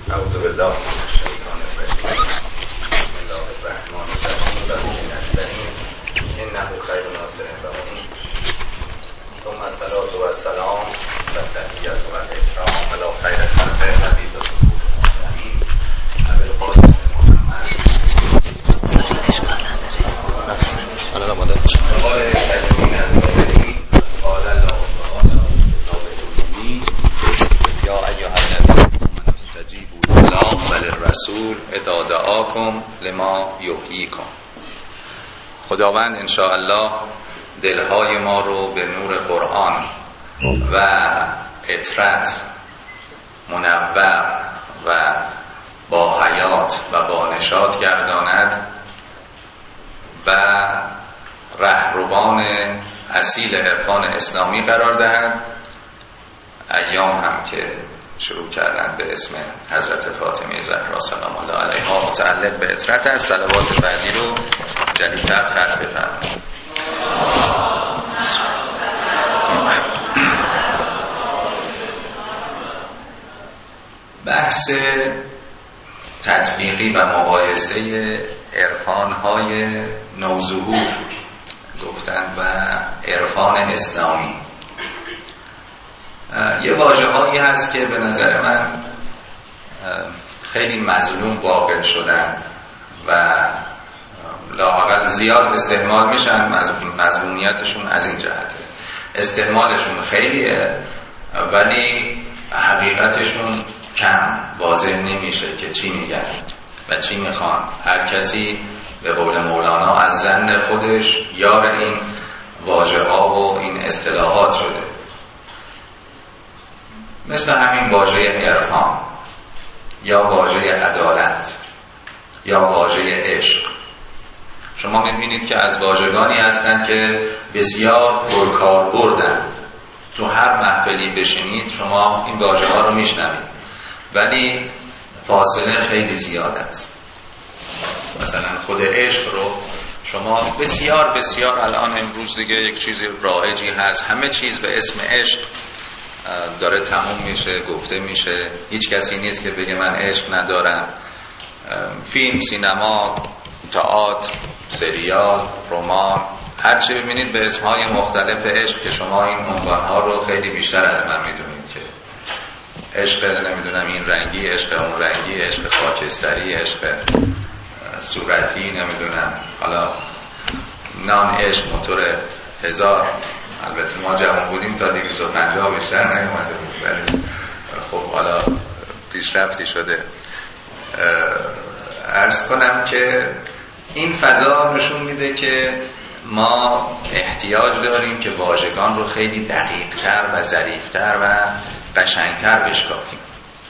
اعوذ بالله من الشیطان الرجیم. بسم الله الرحمن الرحیم. و به نستعین انه خیر ناصر و معین. ثم الصلاة و السلام و تحیة و الاکرام علی خیر خلق حبیب الرحیم ابوالقاسم محمد قال کریمین الظاهری قال الله تعالی یا ایها الذین استجیبوا لله وللرسول اذا دعاکم لما یحییکم. خداوند ان شاء الله دلهای ما رو به نور قرآن و اطرت منور و با حیات و با نشاط گرداند و رهروان اصیل عرفان اسلامی قرار دهد. ایام هم که شروع کردن به اسم حضرت فاطمه زهرا سلام الله علیها متعلق به اطرت از صلوات بعدی رو جدیدتر ختم بفرمایید. بحث تطبیقی و مقایسه عرفان‌های نوظهور گفتن و عرفان اسلامی، یه واژه‌هایی هست که به نظر من خیلی مظلوم واقع شدند و لااقل زیاد استعمال میشن. مظلومیتشون از این جهته، استعمالشون خیلیه ولی حقیقتشون کم واضح نمیشه که چی میگن و چی میخوان. هر کسی به قول مولانا از ظن خودش یار این واژه‌ها و این اصطلاحات شده. مثل همین واژه عرفان یا واژه عدالت یا واژه عشق. شما میبینید که از واژگانی هستند که بسیار پرکار بردند. تو هر محفلی بشینید شما این واژه‌ها رو میشنوید ولی فاصله خیلی زیاد است. مثلا خود عشق رو شما بسیار بسیار الان امروز دیگه یک چیزی رایجی هست، همه چیز به اسم عشق داره تموم میشه، گفته میشه. هیچ کسی نیست که بگه من عشق ندارم. فیلم، سینما، تئاتر، سریال، رمان، هر چی ببینید به اسمهای مختلف عشق که شما این عنوانها رو خیلی بیشتر از من میدونید که عشق نمیدونم این رنگی، عشق اون رنگی، عشق خاکستری، عشق صورتی، نمیدونم حالا نام عشق موتور 1000. البته ما جوان بودیم تا 250 بیشتر نیومده بود ولی خب حالا پیشرفتی شده. عرض کنم که این فضا نشون میده که ما احتیاج داریم که واژگان رو خیلی دقیق‌تر و ظریف‌تر و قشنگ‌تر بشکافیم.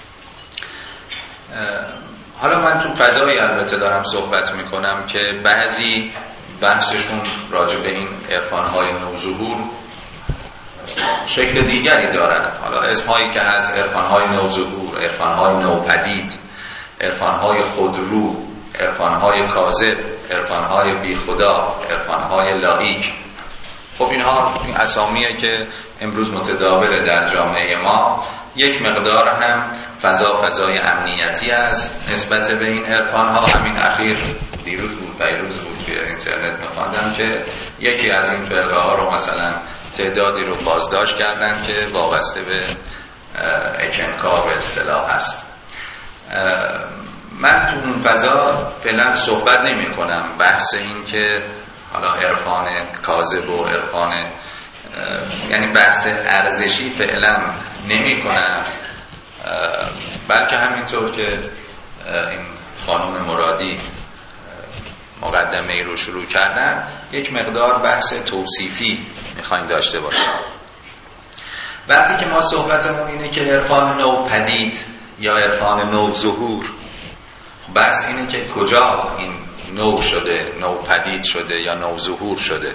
حالا من تو فضایی البته دارم صحبت میکنم که بعضی بحثشون راجع به این عرفان‌های نوظهور شکل دیگری دارن. حالا اسمهایی که هست عرفان‌های نوظهور، عرفان‌های نوپدید، عرفان‌های خودرو، عرفان‌های کاذب، عرفان‌های بی خدا، عرفان‌های لایک. خب اینها این اسامیه که امروز متداوله در جامعه ما. یک مقدار هم فضای امنیتی است نسبت به این عرفان‌ها. همین اخیر پیروز بود توی اینترنت می‌خواندم که یکی از این فرقه‌ها رو مثلا تعدادی رو بازداشت کردن که وابسته به اکنکار به اصطلاح هست. من تو اون فضا فعلا صحبت نمی کنم. بحث این که حالا عرفان کاذب و عرفان یعنی بحث ارزشی فعلا نمی کنم، بلکه همینطور که این خانم مرادی مقدمه ای رو شروع کردن یک مقدار بحث توصیفی میخوایم داشته باشیم. وقتی که ما صحبتمون اینه که عرفان نوپدید یا عرفان نوظهور، بحث اینه که کجا این نو شده، نوپدید شده یا نوظهور شده،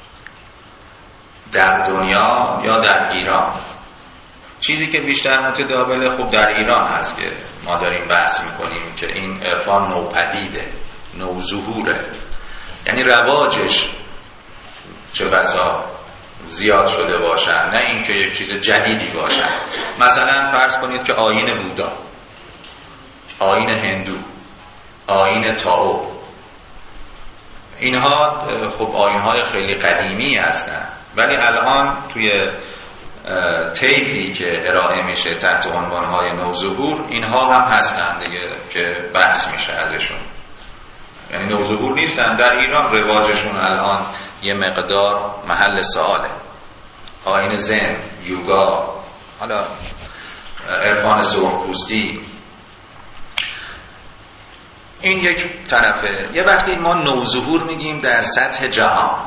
در دنیا یا در ایران. چیزی که بیشتر متداوله خب در ایران هست که ما داریم بحث میکنیم که این عرفان نوپدیده، نوظهوره، یعنی رواجش چه بسا زیاد شده باشن، نه اینکه یک چیز جدیدی باشن. مثلا فرض کنید که آیین بودا آیین هندو، آیین تائو، اینها خب آیین‌های خیلی قدیمی هستن، ولی الان توی طیفی که ارائه میشه تحت عنوان‌های نوظهور اینها هم هستن دیگه که بحث میشه ازشون. یعنی نوظهور نیستن، در ایران رواجشون الان یه مقدار محل سؤاله. آیین زن، یوگا، حالا عرفان سرخپوستی، این یک طرفه. یه وقتی ما نوظهور میگیم در سطح جهان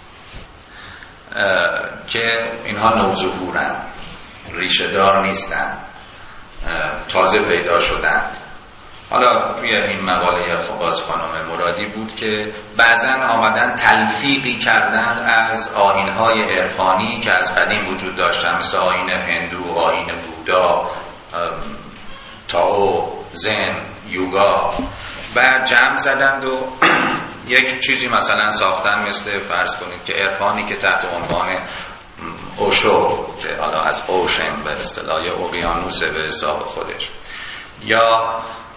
که اینها نوظهورن، ریشه دار نیستن، تازه پیدا شدند. حالا توی این مقاله باز خانم مرادی بود که بعضن آمدن تلفیقی کردن از آیین‌های عرفانی که از قدیم وجود داشتن، مثل آیین هندو، آیین بودا، تائو، زن، یوگا، بعد جمع زدند و یک چیزی مثلا ساختن مثل فرض کنید که عرفانی که تحت عنوان اوشو که حالا از اوشن به اصطلاح یا اقیانوس به حساب خودش، یا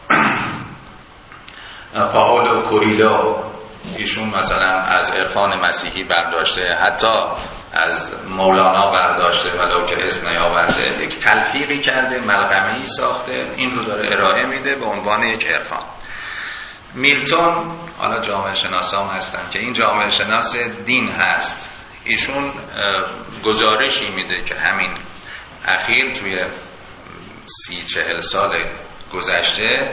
پائولو کوئیلو، ایشون مثلا از عرفان مسیحی برداشته، حتی از مولانا برداشته ولو که اسم نیاورده، یک تلفیقی کرده، ملغمه‌ای ساخته، این رو داره ارائه میده به عنوان یک عرفان. میلتون، حالا جامعه شناسان هستن که این جامعه شناس دین هست، ایشون گزارشی میده که همین اخیر توی 30-40 سال گذشته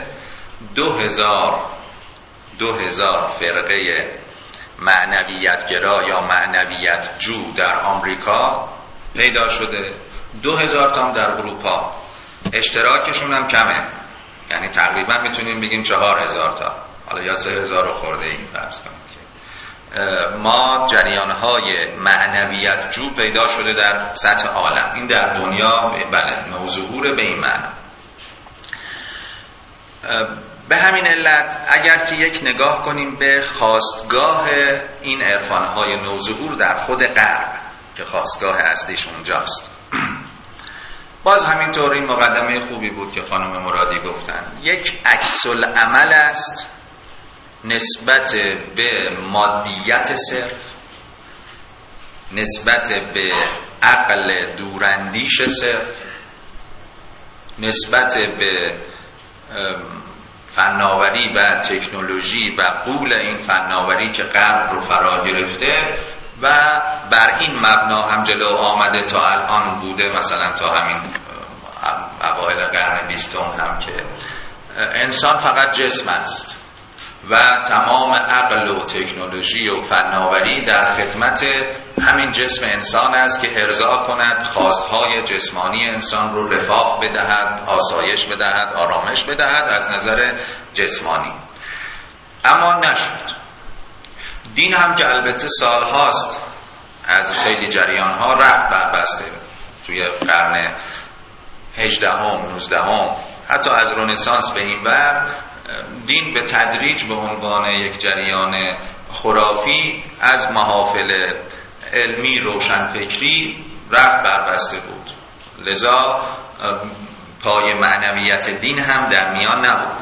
2000 فرقه معنویتگرا یا معنویت جو در آمریکا پیدا شده، 2000 تا هم در اروپا. اشتراکشون هم کمه، یعنی تقریبا میتونیم بگیم 4000 تا، حالا یا 3000 خورده این فرض کنید که ما جریانهای معنویت جو پیدا شده در سطح عالم. این در دنیا بله نوظهور به این معنی. به همین علت اگر که یک نگاه کنیم به خاستگاه این عرفانهای نوظهور در خود غرب که خاستگاه اصلیش اونجاست، باز همینطور این مقدمه خوبی بود که خانم مرادی گفتن، یک عکس العمل است نسبت به مادیت صرف، نسبت به عقل دوراندیش صرف، نسبت به فناوری و تکنولوژی و غول این فناوری که غرب رو فرا گرفته و بر این مبنا هم جلو آمده تا الان بوده، مثلا تا همین اوایل قرن 20 هم که انسان فقط جسم است و تمام عقل و تکنولوژی و فناوری در خدمت همین جسم انسان است که ارضا کند خواستهای جسمانی انسان رو رفاه بدهد، آسایش بدهد، آرامش بدهد از نظر جسمانی. اما نشد. دین هم که البته سالهاست از خیلی جریانها رفت بربسته، توی قرن 18 19 حتی از رنسانس به این ور دین به تدریج به عنوان یک جریان خرافی از محافل علمی روشنفکری رفت بربسته بود، لذا پای معنویت دین هم در میان نبود.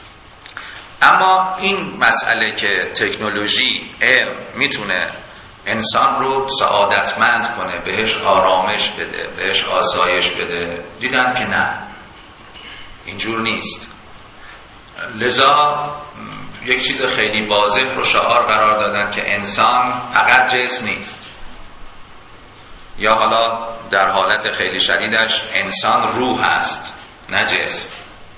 اما این مسئله که تکنولوژی، علم میتونه انسان رو سعادتمند کنه، بهش آرامش بده، بهش آسایش بده، دیدن که نه، اینجور نیست. لذا یک چیز خیلی واضح رو شعار قرار دادن که انسان فقط جسم نیست، یا حالا در حالت خیلی شدیدش انسان روح است نه جسم.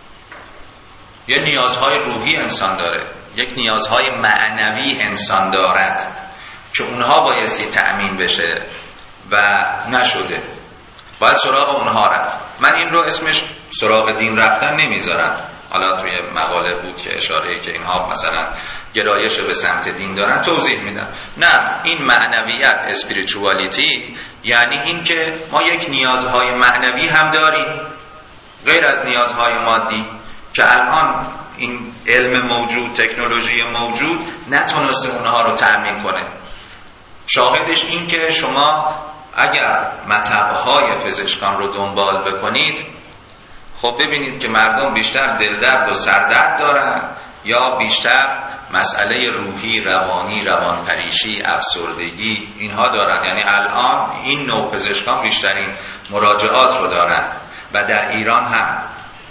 یه نیازهای روحی انسان داره، یک نیازهای معنوی انسان دارد که اونها بایستی تأمین بشه و نشده، باید سراغ اونها رفت. من این رو اسمش سراغ دین رفتن نمیذارم، حالا توی مقاله بود که اشاره‌ای که اینها مثلا گرایش به سمت دین دارن توضیح میدم. نه، این معنویت، اسپریچوالیتی، یعنی این که ما یک نیازهای معنوی هم داریم غیر از نیازهای مادی که الان این علم موجود، تکنولوژی موجود نتونسته اونها رو تأمین کنه. شاهدش این که شما اگر مطب‌های پزشکان رو دنبال بکنید، خب ببینید که مردم بیشتر دلدرد و سردرد دارن یا بیشتر مسئله روحی، روانی، روانپریشی، افسردگی اینها دارن. یعنی الان این نوع پزشکان بیشترین مراجعات رو دارن و در ایران هم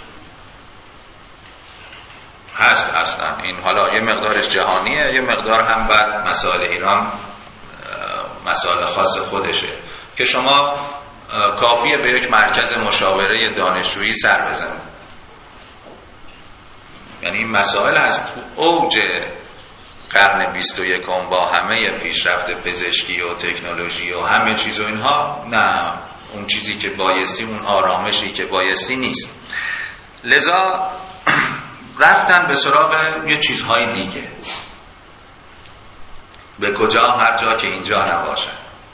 هست اصلا این. حالا یه مقدارش جهانیه، یه مقدار هم بعد مسائل ایران مسائل خاص خودشه که شما کافیه به یک مرکز مشاوره دانشجویی سر بزنید. یعنی این مسائل هست تو اوج قرن 21 با همه پیشرفت پزشکی و تکنولوژی و همه چیز و اینها، نه اون چیزی که بایستی، اون آرامشی که بایستی نیست. لذا رفتن به سراغ یه چیزهای دیگه. به کجا؟ هر جا که اینجا نباشه.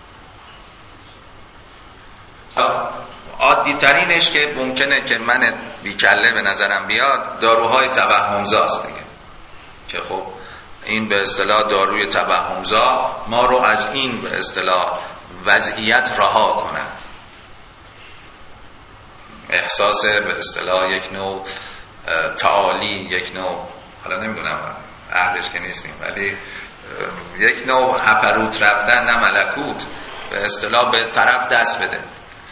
عادی ترینش که ممکنه که من بیکله به نظرم بیاد داروهای توهمزاست دیگه، که خب این به اصطلاح داروی توهمزا ما رو از این به اصطلاح وضعیت رها کنه. احساس به اصطلاح یک نوع تعالی، یک نوع، حالا نمیدونم اهلش که نیستیم، ولی یک نوع هپروت رفتن، نه ملکوت، به اصطلاح به طرف دست بده.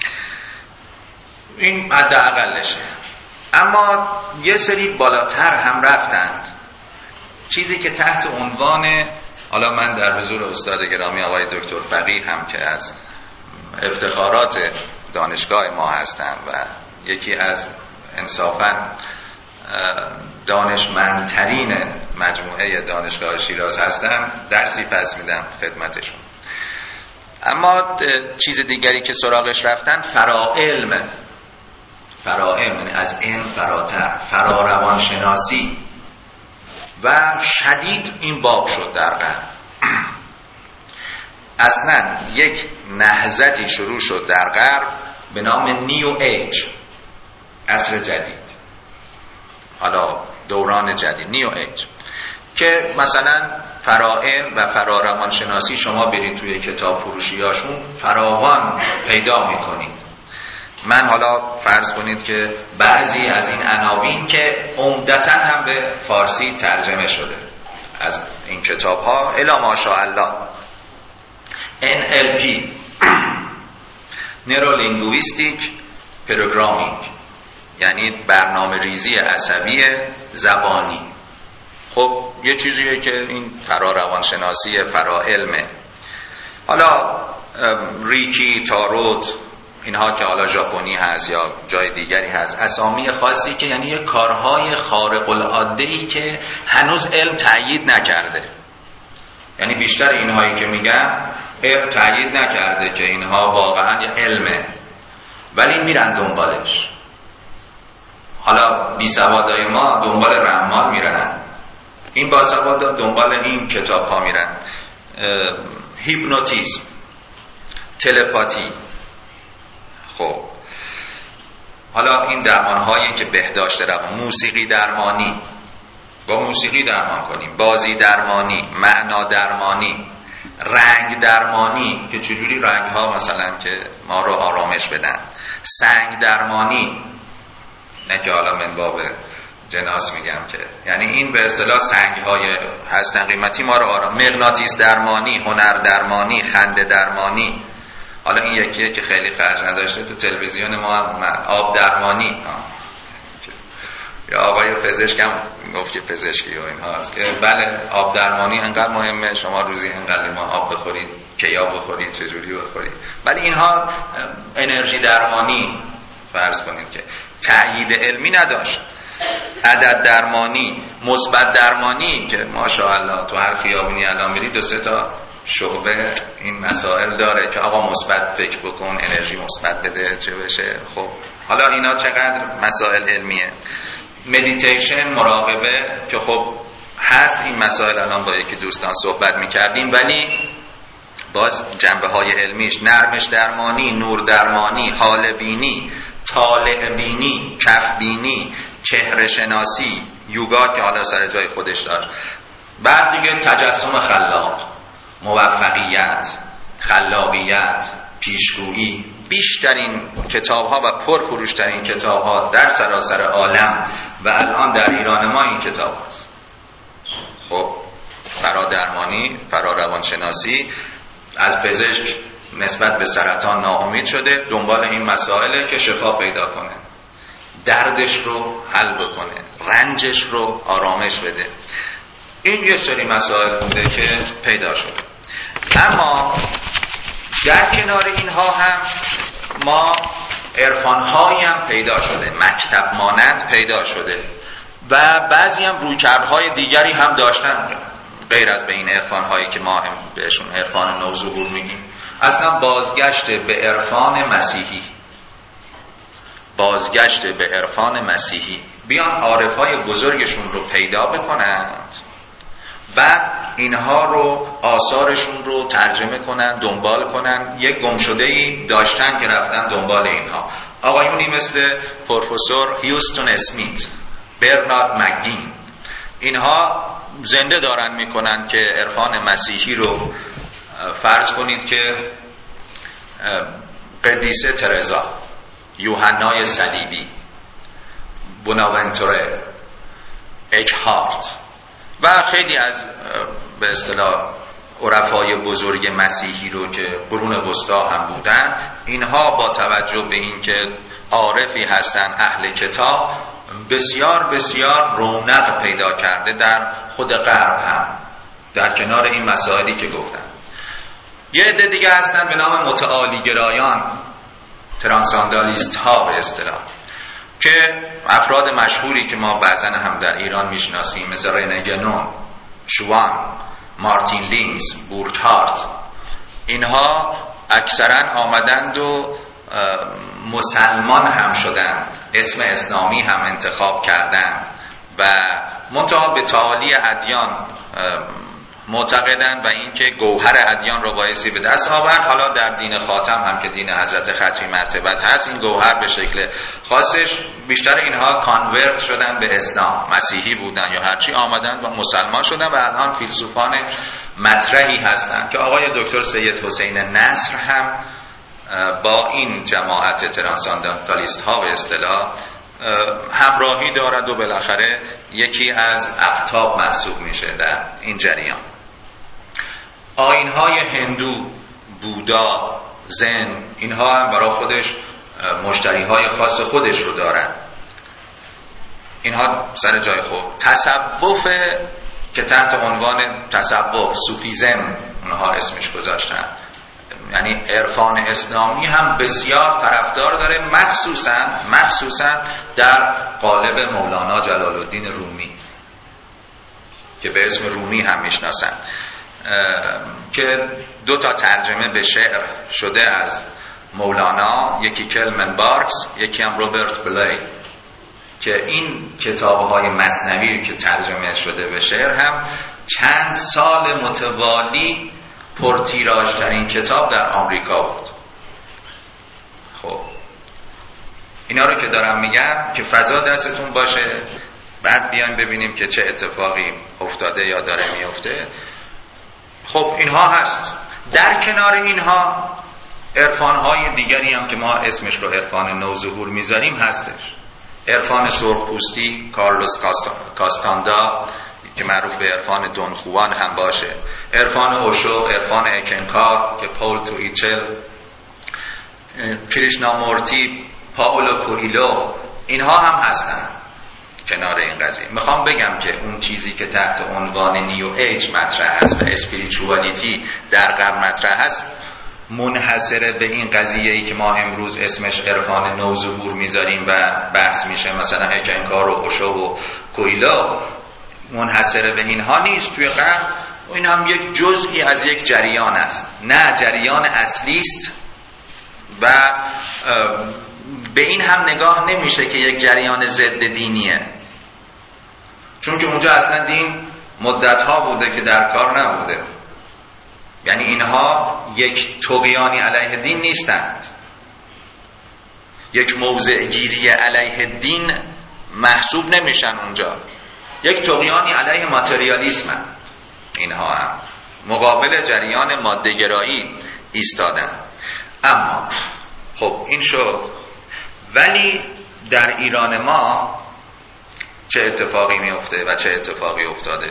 این حداقلشه. اما یه سری بالاتر هم رفتند، چیزی که تحت عنوان، حالا من در حضور استاد گرامی آقای دکتر فقیه هم که از افتخارات دانشگاه ما هستند و یکی از انصافاً دانشمندترین مجموعه دانشگاه شیراز هستن، درسی پس میدم خدمتشون. اما چیز دیگری که سراغش رفتن فراعلم، یعنی از علم فراتر، فراروانشناسی، و شدید این باب شد در قرن. اصلا یک نهضتی شروع شد در غرب به نام نیو ایج، عصر جدید، حالا دوران جدید، نیو ایج، که مثلا فرائل و فراروانشناسی شما برید توی کتاب فروشیاشون فراوان پیدا میکنید. من حالا فرض کنید که بعضی از این عناوین که عمدتاً هم به فارسی ترجمه شده از این کتاب ها الا ماشاءالله، NLP نورولینگویستیک پروگرامینگ، یعنی برنامه ریزی عصبی زبانی. خب یه چیزیه که این فراروانشناسی فراعلمه. حالا ریکی، تاروت، اینها که حالا ژاپنی هست یا جای دیگری هست، اسامی خاصی که یعنی یه کارهای خارق العاده‌ای که هنوز علم تأیید نکرده. یعنی بیشتر اینهایی که میگن علم تأیید نکرده که اینها واقعا یه علمه، ولی میرن دنبالش. حالا بیسوادای ما دنبال رحمان میرن، این باسوادا دنبال این کتاب ها میرن. هیپنوتیزم، تلپاتی. خب حالا این درمان هایی که بهداشت روان، موسیقی درمانی، با موسیقی درمان کنیم، بازی درمانی، معنا درمانی، رنگ درمانی که چجوری رنگ ها مثلا که ما رو آرامش بدن، سنگ درمانی، نه که حالا من باب جناس میگم که یعنی این به اصطلاح سنگ های هستن قیمتی ما رو آرام، مغناطیس درمانی، هنر درمانی، خنده درمانی. حالا این یکیه که خیلی خرج نداشته، تو تلویزیون ما هم اومد، آب درمانی. یا آقای پزشک هم گفت که پزشکی و این هاست که بله آب درمانی انقدر مهمه، شما روزی انقدر لیوان آب بخورید، کیا بخورید، چجوری بخورید. ولی اینها انرژی درمانی فرض کنید که تأیید علمی نداشت. عدد درمانی، مثبت درمانی که ماشاءالله تو هر خیابونی الان برید 2-3 تا شعبه این مسائل داره که آقا مثبت فکر بکن، انرژی مثبت بده، چه بشه. خب حالا اینا چقدر مسائل علمیه. مدیتیشن، مراقبه، که خب هست این مسائل، الان با یکی دوستان صحبت میکردیم، ولی باز جنبه های علمیش، نرمش درمانی، نور درمانی، حال بینی، طالع بینی، کف بینی، چهره شناسی، یوگا که حالا سر جای خودش داشت. بعد دیگه تجسم خلاق، موفقیت، خلاقیت، پیشگویی بیشترین کتاب‌ها و پرفروشترین کتاب‌ها در سراسر عالم و الان در ایران ما این کتاب هست. خب فرادرمانی، فراروانشناسی، از پزشک نسبت به سرطان ناامید شده، دنبال این مسائله که شفا پیدا کنه، دردش رو حل بکنه، رنجش رو آرامش بده. این یه سری مسائل بوده که پیدا شده. اما در کنار اینها هم ما عرفان‌هایی هم پیدا شده، مکتب مانند پیدا شده و بعضی هم رویکردهای دیگری هم داشتن غیر از به این عرفان‌هایی که ما هم بهشون عرفان نوظهور میگیم. اصلا بازگشت به عرفان مسیحی، بازگشت به عرفان مسیحی، بیان عارف‌های بزرگشون رو پیدا بکنند، بعد اینها رو آثارشون رو ترجمه کنن، دنبال کنن. یک گمشده‌ای داشتن که رفتن دنبال اینها. آقایونی مثل پروفسور هیوستون اسمیت، برنارد مکگین، اینها زنده دارن میکنن که عرفان مسیحی رو فرض کنید که قدیسه ترزا، یوحنای صلیبی، بوناونتوره، اکهارت و خیلی از به اصطلاح عرفای بزرگ مسیحی رو که قرون وسطا هم بودن، اینها با توجه به اینکه عارفی هستن اهل کتاب، بسیار بسیار رونق پیدا کرده در خود غرب هم، در کنار این مسائلی که گفتم. یه عده دیگه هستن به نام متعالی گرایان، ترانساندالیست ها به اصطلاح، که افراد مشهوری که ما بعضا هم در ایران میشناسیم مثل رنه گنون، شوان، مارتین لینز، بورکهارت، اینها اکثرا آمدند و مسلمان هم شدند، اسم اسلامی هم انتخاب کردند و منتها به تعالی ادیان معتقدند و اینکه گوهر ادیان رو بایستی به دست آورد. حالا در دین خاتم هم که دین حضرت ختمی مرتبت هست، این گوهر به شکل خاصش، بیشتر اینها کانورت شدن به اسلام، مسیحی بودن یا هرچی، آمدن و مسلمان شدن و الان فیلسوفان مطرحی هستند که آقای دکتر سید حسین نصر هم با این جماعت ترانساندنتالیست ها به اصطلاح همراهی دارد و بالاخره یکی از اقطاب محسوب میشه در این جریان. آیین‌های هندو، بودا، زن، اینها هم برای خودش مشتری‌های خاص خودش رو دارن. اینها سر جای خود. تصوف که تحت عنوان تصوف، صوفیزم اونها اسمش گذاشتن، یعنی عرفان اسلامی هم بسیار طرفدار داره، مخصوصاً در قالب مولانا جلال الدین رومی که به اسم رومی هم میشناسن، که 2 ترجمه به شعر شده از مولانا، یکی کلمن بارکس، یکی هم روبرت بلی، که این کتاب‌های مثنوی که ترجمه شده به شعر هم چند سال متوالی پرتیراژترین کتاب در آمریکا بود. خب اینا رو که دارم میگم که فضا دستتون باشه، بعد بیان ببینیم که چه اتفاقی افتاده یا داره میفته. خب اینها هست. در کنار اینها عرفان‌های دیگری هم که ما اسمش رو عرفان نوظهور میذاریم هستش. عرفان سرخپوستی، کارلوس کاستاندا که معروف به عرفان دون خوان هم باشه، عرفان اوشو، عرفان اکنکار که پول تویچل، کریشنامورتی، پاولو کوئیلو، اینها هم هستن کنار این قضیه. میخوام بگم که اون چیزی که تحت عنوان نیو ایج مطرح هست و اسپریچوالیتی در غرب مطرح هست، منحصر به این قضیه‌ای که ما امروز اسمش عرفان نوظهور میذاریم و بحث میشه، مثلا اکنکار و اوشو و کوئیلو، منحصر به اینها نیست. توی غرب این هم یک جزئی از یک جریان است، نه جریان اصلی است و به این هم نگاه نمیشه که یک جریان ضد دینیه، چون که اونجا اصلا دین مدت‌ها بوده که در کار نبوده. یعنی اینها یک طغیانی علیه دین نیستند، یک موضع گیری علیه دین محسوب نمیشن اونجا، یک طغیانی علیه ماتریالیسم. اینها هم مقابل جریان ماده‌گرایی ایستادن. اما خب این شد، ولی در ایران ما چه اتفاقی میفته و چه اتفاقی افتاده؟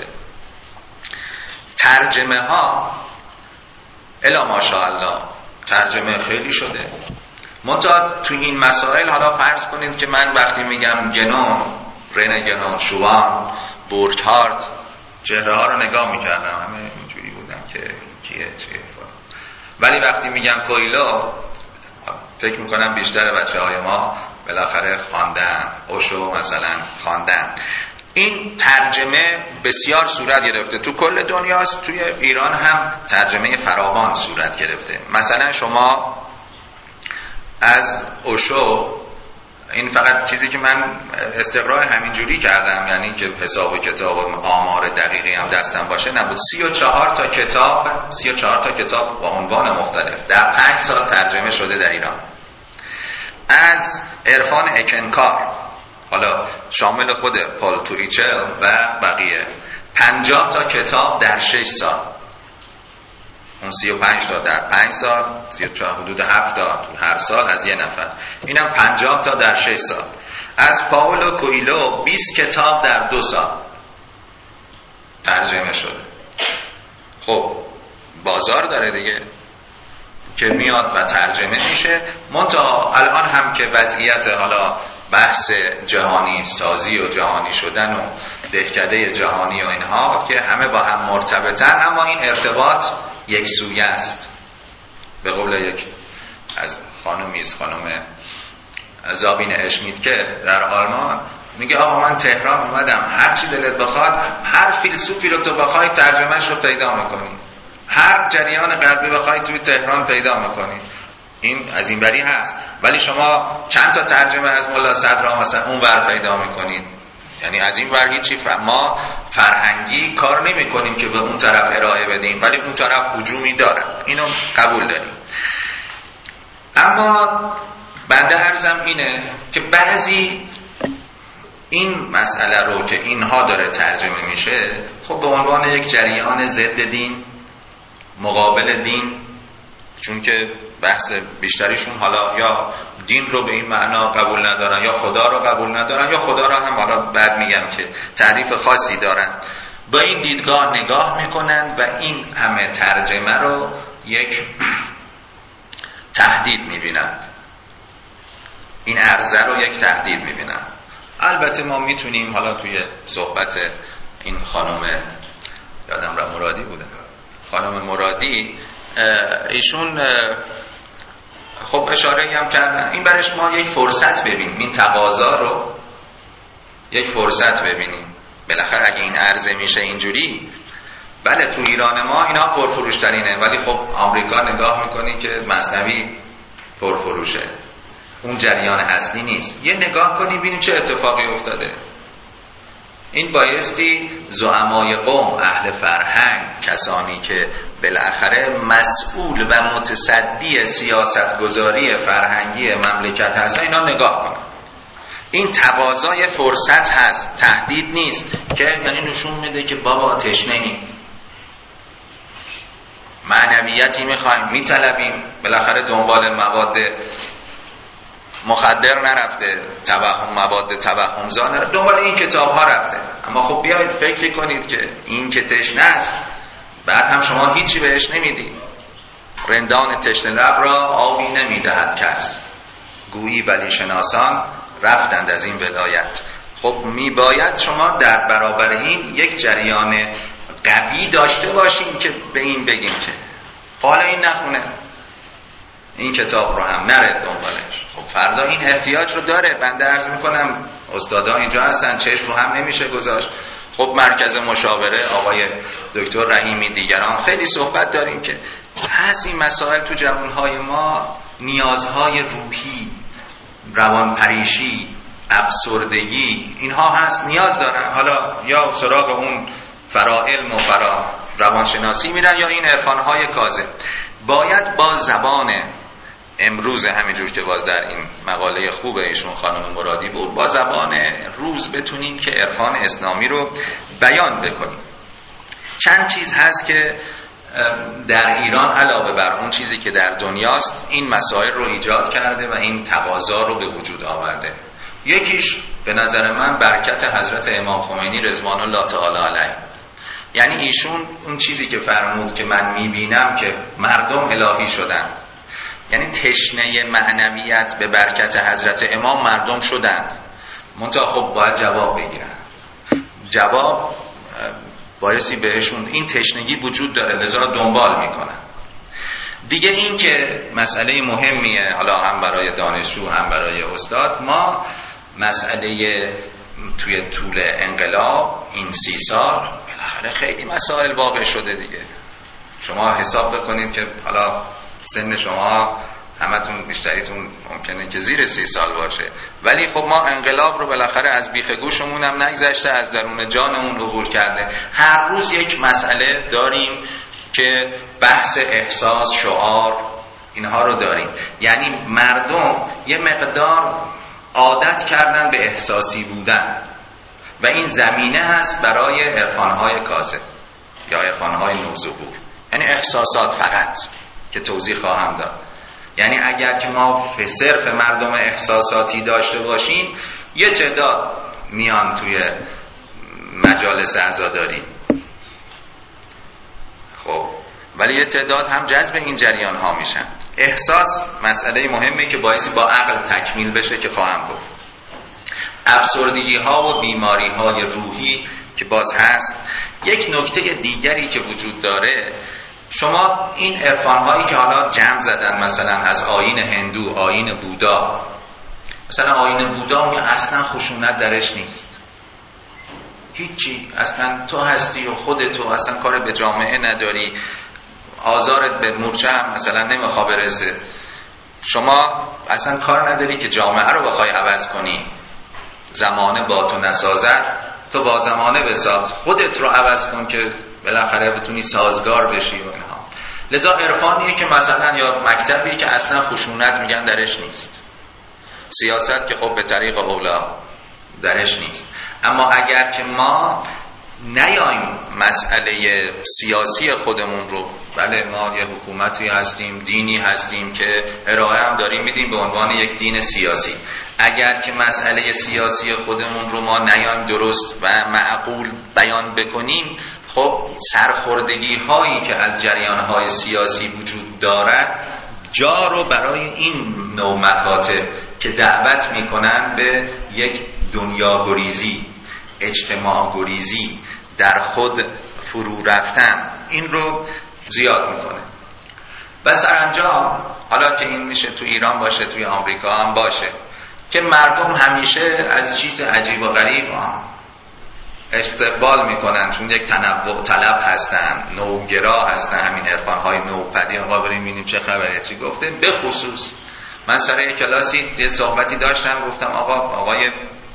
ترجمه ها الا ماشاءالله ترجمه خیلی شده، منتها تو این مسائل حالا فرض کنید که من وقتی میگم گنون، رن گنون، شوان، بورکهارت، چهره ها رو نگاه میکردم، همه اینجوری بودن که کیه چیه، ولی وقتی میگم کویلو فکر میکنم بیشتر بچه های ما بالاخره خواندن، اوشو مثلا خواندن. این ترجمه بسیار صورت گرفته تو کل دنیاست، توی ایران هم ترجمه فراوان صورت گرفته. مثلا شما از اوشو، این فقط چیزی که من استقراء همینجوری کردم، یعنی که حساب و کتاب و آمار دقیقی هم دستم باشه نبود، 34 تا کتاب با عنوان مختلف در 5 سال ترجمه شده در ایران. از عرفان اکنکار، حالا شامل خود پال تویچل و بقیه، 50 تا کتاب در 6 سال. اون 35 تا در 5 سال، 34 حدود 7 تا هر سال از یه نفر، اینم 50 تا در 6 سال. از پائولو کویلو 20 کتاب در 2 سال ترجمه شده. خب بازار داره دیگه که میاد و ترجمه میشه. منتها الان هم که وضعیت حالا بحث جهانی سازی و جهانی شدن و دهکده جهانی و اینها که همه با هم مرتبطن، اما این ارتباط یک سویه است. به قول یک از خانم زابین اشمیت که در آلمان میگه آقا من تهران اومدم، هر چی دلت بخواد، هر فیلسوفی رو تو بخوای ترجمهش رو پیدا میکنی، هر جریان غربی بخوای توی تهران پیدا میکنی. این از این بری هست، ولی شما چند تا ترجمه از ملا صدرا مثلا اون ور پیدا میکنید، یعنی از این ور هیچی. ما فرهنگی کار نمی کنیم که به اون طرف ارائه بدیم، ولی اون طرف هجومی داره، اینو قبول داریم. اما بنده عرضم اینه که بعضی این مسئله رو که اینها داره ترجمه میشه، خب به عنوان یک جریان ضد دین، مقابل دین، چون که بحث بیشتریشون حالا یا دین رو به این معنا قبول ندارن، یا خدا رو قبول ندارن، یا خدا رو هم حالا بعد میگم که تعریف خاصی دارن، با این دیدگاه نگاه میکنن و این همه ترجمه رو یک تهدید میبینند، این عرضه رو یک تهدید میبینن. البته ما میتونیم حالا توی صحبت این خانم، یادم را مرادی بوده، خانم مرادی، ایشون خب اشاره هم کردن، این برش ما یک فرصت ببینیم، این تقاضا رو یک فرصت ببینیم. بالاخره اگه این عرضه میشه اینجوری، بله تو ایران ما اینا پرفروشترینه، ولی خب آمریکا نگاه میکنی که مثنوی پرفروشه، اون جریان اصلی نیست. یه نگاه کنی ببینیم چه اتفاقی افتاده. این بایستی زعمای قوم، اهل فرهنگ، کسانی که بالاخره مسئول و متصدی سیاستگذاری فرهنگی مملکت هستن، اینا نگاه کنن. این تقاضای فرصت هست، تهدید نیست، که یعنی نشون میده که بابا تشنه‌ایم، معنویتی میخوایم، میطلبیم، بالاخره دنبال مواد مخدر نرفته، مواد توهمزا نرفته، دنبال این کتاب ها رفته. اما خب بیایید فکر کنید که این که تشنه است، بعد هم شما هیچی بهش نمیدید. رندان تشنه لب را آبی نمیدهد کس، گویی ولی شناسان رفتند از این ولایت. خب میباید شما در برابر این یک جریان قوی داشته باشیم که به این بگیم که حالا این نخونه، این کتاب رو هم نره دنبالش. خب فردا این احتیاج رو داره. بنده عرض میکنم استادا اینجا هستن، چشم رو هم نمیشه گذاشت. خب مرکز مشاوره آقای دکتر رحیمی، دیگران، خیلی صحبت داریم که هست این مسائل تو جوانهای ما، نیازهای روحی، روانپریشی، افسردگی، اینها هست، نیاز دارن. حالا یا سراغ اون فرا علم و فرا روانشناسی میرن، یا این عرفانهای کاذب. باید با زبان امروز، همینجور که باز در این مقاله خوب ایشون خانم مرادی بود، با زبان روز بتونیم که عرفان اسلامی رو بیان بکنیم. چند چیز هست که در ایران علاوه بر اون چیزی که در دنیاست این مسائل رو ایجاد کرده و این تقاضا رو به وجود آورده. یکیش به نظر من برکت حضرت امام خمینی رضوان الله تعالی علیه. یعنی ایشون اون چیزی که فرمود که من میبینم که مردم الهی شدند، یعنی تشنه معنویت به برکت حضرت امام مردم شدند، منتها خب باید جواب بگیرن. جواب بایستی بهشون این تشنگی وجود داره، لذا دنبال میکنن. دیگه این که مسئله مهمیه، حالا هم برای دانشجو هم برای استاد، ما مسئله توی طول انقلاب این 30 سال بالاخره خیلی مسائل واقع شده دیگه. شما حساب بکنید که حالا سن شما همتون بیشتریتون ممکنه که زیر 30 سال باشه، ولی خب ما انقلاب رو بالاخره از بیخ گوشمون هم نگذشته، از درون جانمون عبور کرده. هر روز یک مسئله داریم که بحث احساس، شعار، اینها رو داریم. یعنی مردم یه مقدار عادت کردن به احساسی بودن و این زمینه هست برای عرفان‌های کاذب یا عرفان‌های نوظهور، یعنی احساسات فقط، که توضیح خواهم داد. یعنی اگر که ما صرف مردم احساساتی داشته باشیم، یه تعداد میان توی مجالس عزاداری، خب ولی یه تعداد هم جذب این جریان ها میشن. احساس مسئله مهمه که باعثی با عقل تکمیل بشه که خواهم گفت. افسردگی ها و بیماری های روحی که باز هست. یک نکته دیگری که وجود داره، شما این عرفان هایی که حالا جمع زدن، مثلا از آیین هندو، آیین بودا، مثلا آیین بودا که اصلا خشونت درش نیست، هیچی، اصلا تو هستی و خودتو، اصلا کار به جامعه نداری، آزارت به مورچه هم مثلا نمیخواه برسه، شما اصلا کار نداری که جامعه رو بخوای عوض کنی، زمانه با تو نسازد تو با زمانه بساز، خودت رو عوض کن که بالاخره بتونی سازگار بشی و اینها. لذا عرفانیه که مثلا یا مکتبی که اصلا خشونت میگن درش نیست، سیاست که خب به طریق اولا درش نیست. اما اگر که ما نیایم مسئله سیاسی خودمون رو، بله ما یه حکومتی هستیم، دینی هستیم که ارائه هم داریم میدیم به عنوان یک دین سیاسی، اگر که مسئله سیاسی خودمون رو ما نیایم درست و معقول بیان بکنیم، خب سرخوردگی هایی که از جریان های سیاسی وجود دارد جا رو برای این نوع مکاتب که دعوت میکنن به یک دنیا گریزی، اجتماع گریزی، در خود فرو رفتن، این رو زیاد میکنه. و سرانجام حالا که این میشه تو ایران باشه، توی آمریکا هم باشه، که مردم همیشه از چیز عجیب و غریب استقبال میکنن، چون یک تنوع طلب هستن، نوگرا هستن، همین عرفان‌های نوپدی. آقا بریم ببینیم چه خبره، چی گفته. به خصوص من سر یک کلاسی یه صحبتی داشتم، گفتم آقای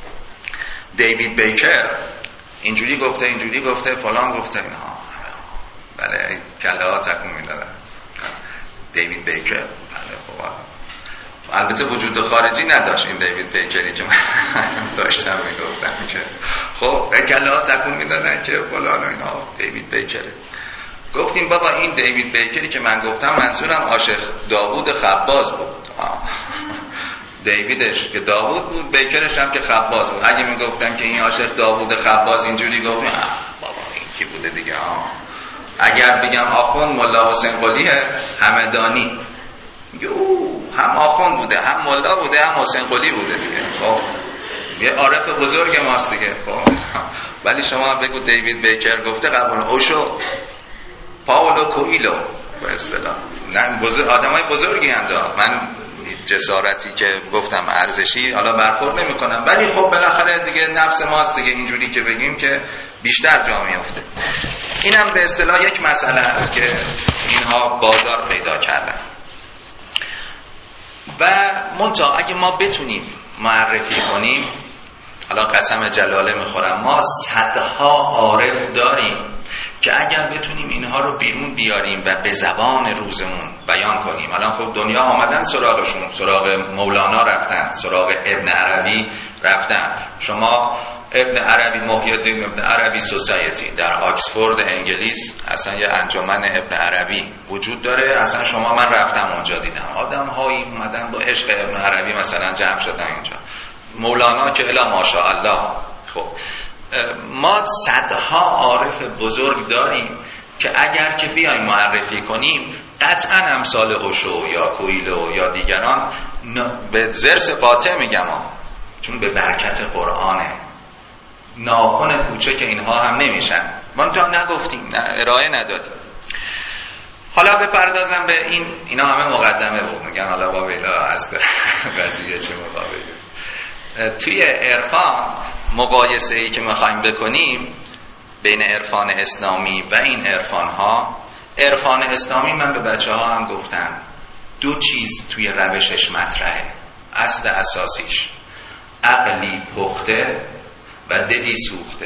دیوید بیکر اینجوری گفته، اینجوری گفته، فلان گفته، اینها. بله کله ها تکون میدادن. دیوید بیکر، بله خب البته وجود خارجی نداشت این دیوید بیکری که من داشتم میگفتم که خب کله ها تکون میدادن که فلان و اینها دیوید بیکره. گفتیم بابا این دیوید بیکری که من گفتم منظورم عاشق داوود خباز بود. دیویدش که داوود بود، بیکرش هم که خباز بود. اگه میگفتم که این عاشق داوود خباز اینجوری گفت، بابا این کی بوده دیگه. اگر بگم آخوند ملا حسین قلی همدانی، هم آخوند بوده، هم ملا بوده، هم حسین قلی بوده دیگه. خب یه عارف بزرگ ماست دیگه. خب ولی شما بگو دیوید بیکر گفته قبول. اوشو، پاولو کویلو به اصطلاح، نه آدمای بزرگی هم من جسارتی که گفتم ارزشی حالا برخورد نمی کنم، ولی خب بالاخره دیگه نفس ماست دیگه، اینجوری که بگیم که بیشتر جا میفته. اینم به اصطلاح یک مسئله است که اینها بازار پیدا کردن. و منتها اگه ما بتونیم معرفی کنیم، حالا قسم جلاله میخورم، ما صدها عارف داریم که اگر بتونیم اینها رو بیرون بیاریم و به زبان روزمون بیان کنیم. الان خب دنیا آمدن سراغشون، سراغ مولانا رفتن، سراغ ابن عربی رفتن. شما ابن عربی، محی الدین ابن عربی سوسایتی در آکسفورد انگلیس اصلا یه انجمن ابن عربی وجود داره. اصلا شما، من رفتم اونجا دیدم آدم هایی اومدن با عشق ابن عربی مثلا جمع شدن اینجا. مولانا که الا ماشاءالله. خب ما صدها عارف بزرگ داریم که اگر که بیایم معرفی کنیم قطعا امثال اوشو یا کویلو یا دیگران به ضرس قاطع میگم چون به برکت قرآنه، ناخن کوچه که اینها هم نمیشن. ما تا نگفتیم، ارائه ندادیم. حالا بپردازم به اینا همه مقدمه بود. میگن حالا با ویلا از قضیه چه مقابله. توی عرفان مقایسه ای که میخوایم بکنیم بین عرفان اسلامی و این عرفان اسلامی، من به بچه ها هم گفتم دو چیز توی روشش مطرحه. اصل اساسیش عقلی پخته و دلی سوخته.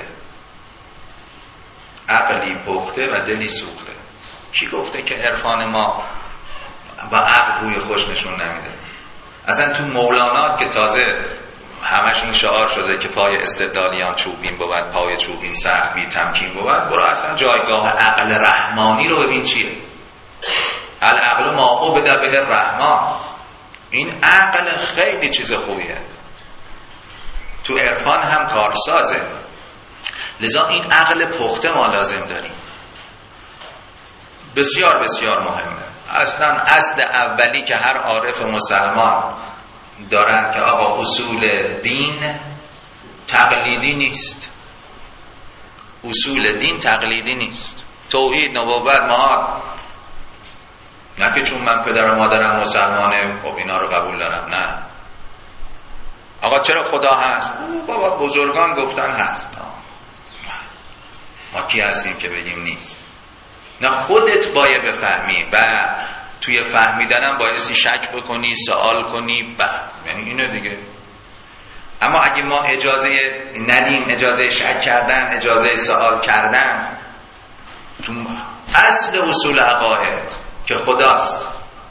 عقلی پخته و دلی سوخته. کی گفته که عرفان ما با عقل روی خوش نشون نمیده؟ اصلا تو مولانا که تازه همش این شعار شده که پای استدلالیان چوبین بود، پای چوبین سخت بی تمکین بود، برو اصلا جایگاه عقل رحمانی رو ببین چیه. العقل ما عبد به الرحمن. این عقل خیلی چیز خوبیه، تو عرفان هم کارسازه. لذا این عقل پخته ما لازم داریم، بسیار بسیار مهمه. اصلا اصل اولی که هر عارف مسلمان دارن که آقا اصول دین تقلیدی نیست. اصول دین تقلیدی نیست. توحید، نبوت، معاد، نه که چون من پدر و مادرم مسلمانه خب اینا رو قبول دارم. نه آقا چرا خدا هست؟ بابا بزرگان گفتن هست. ما کی هستیم که بگیم نیست؟ نه، خودت باید بفهمی و توی فهمیدنم بایستی شک بکنی، سوال کنی، یعنی اینو دیگه. اما اگه ما اجازه ندیم، اجازه شک کردن، اجازه سوال کردن، تو اصل اصول عقاید که خداست،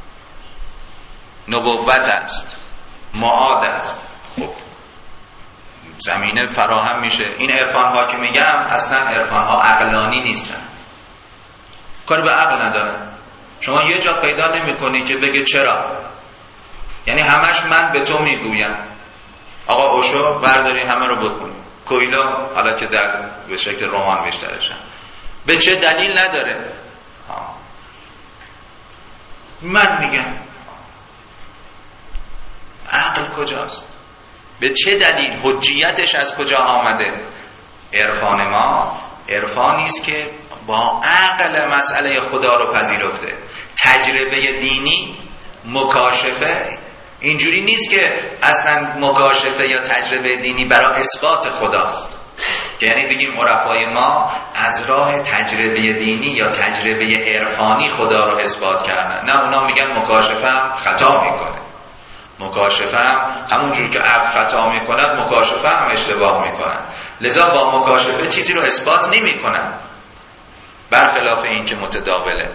نبوت است، معاد است، خب زمینه فراهم میشه. این عرفان ها که میگم اصلا عرفان ها عقلانی نیستن، کار به عقل ندارن. شما یه جا پیدا نمی کنی که بگه چرا، یعنی همش من به تو میگویم. آقا اوشو برداری همه رو بخونی، کویلو حالا که در به شکل رمان بیشترشن، به چه دلیل نداره. من میگم عقل کجاست؟ به چه دلیل؟ حجیتش از کجا آمده؟ عرفان ما عرفانی است که با عقل مسئله خدا رو پذیرفته. تجربه دینی، مکاشفه اینجوری نیست که اصلا مکاشفه یا تجربه دینی برای اثبات خداست، که یعنی بگیم عرفای ما از راه تجربه دینی یا تجربه عرفانی خدا رو اثبات کردن. نه، اونا میگن مکاشفه هم خطا میکنه. مکاشفه هم همونجور که عقل خطا میکند، مکاشفه هم اشتباه میکنن. لذا با مکاشفه چیزی رو اثبات نمیکنن، برخلاف این که متداوله.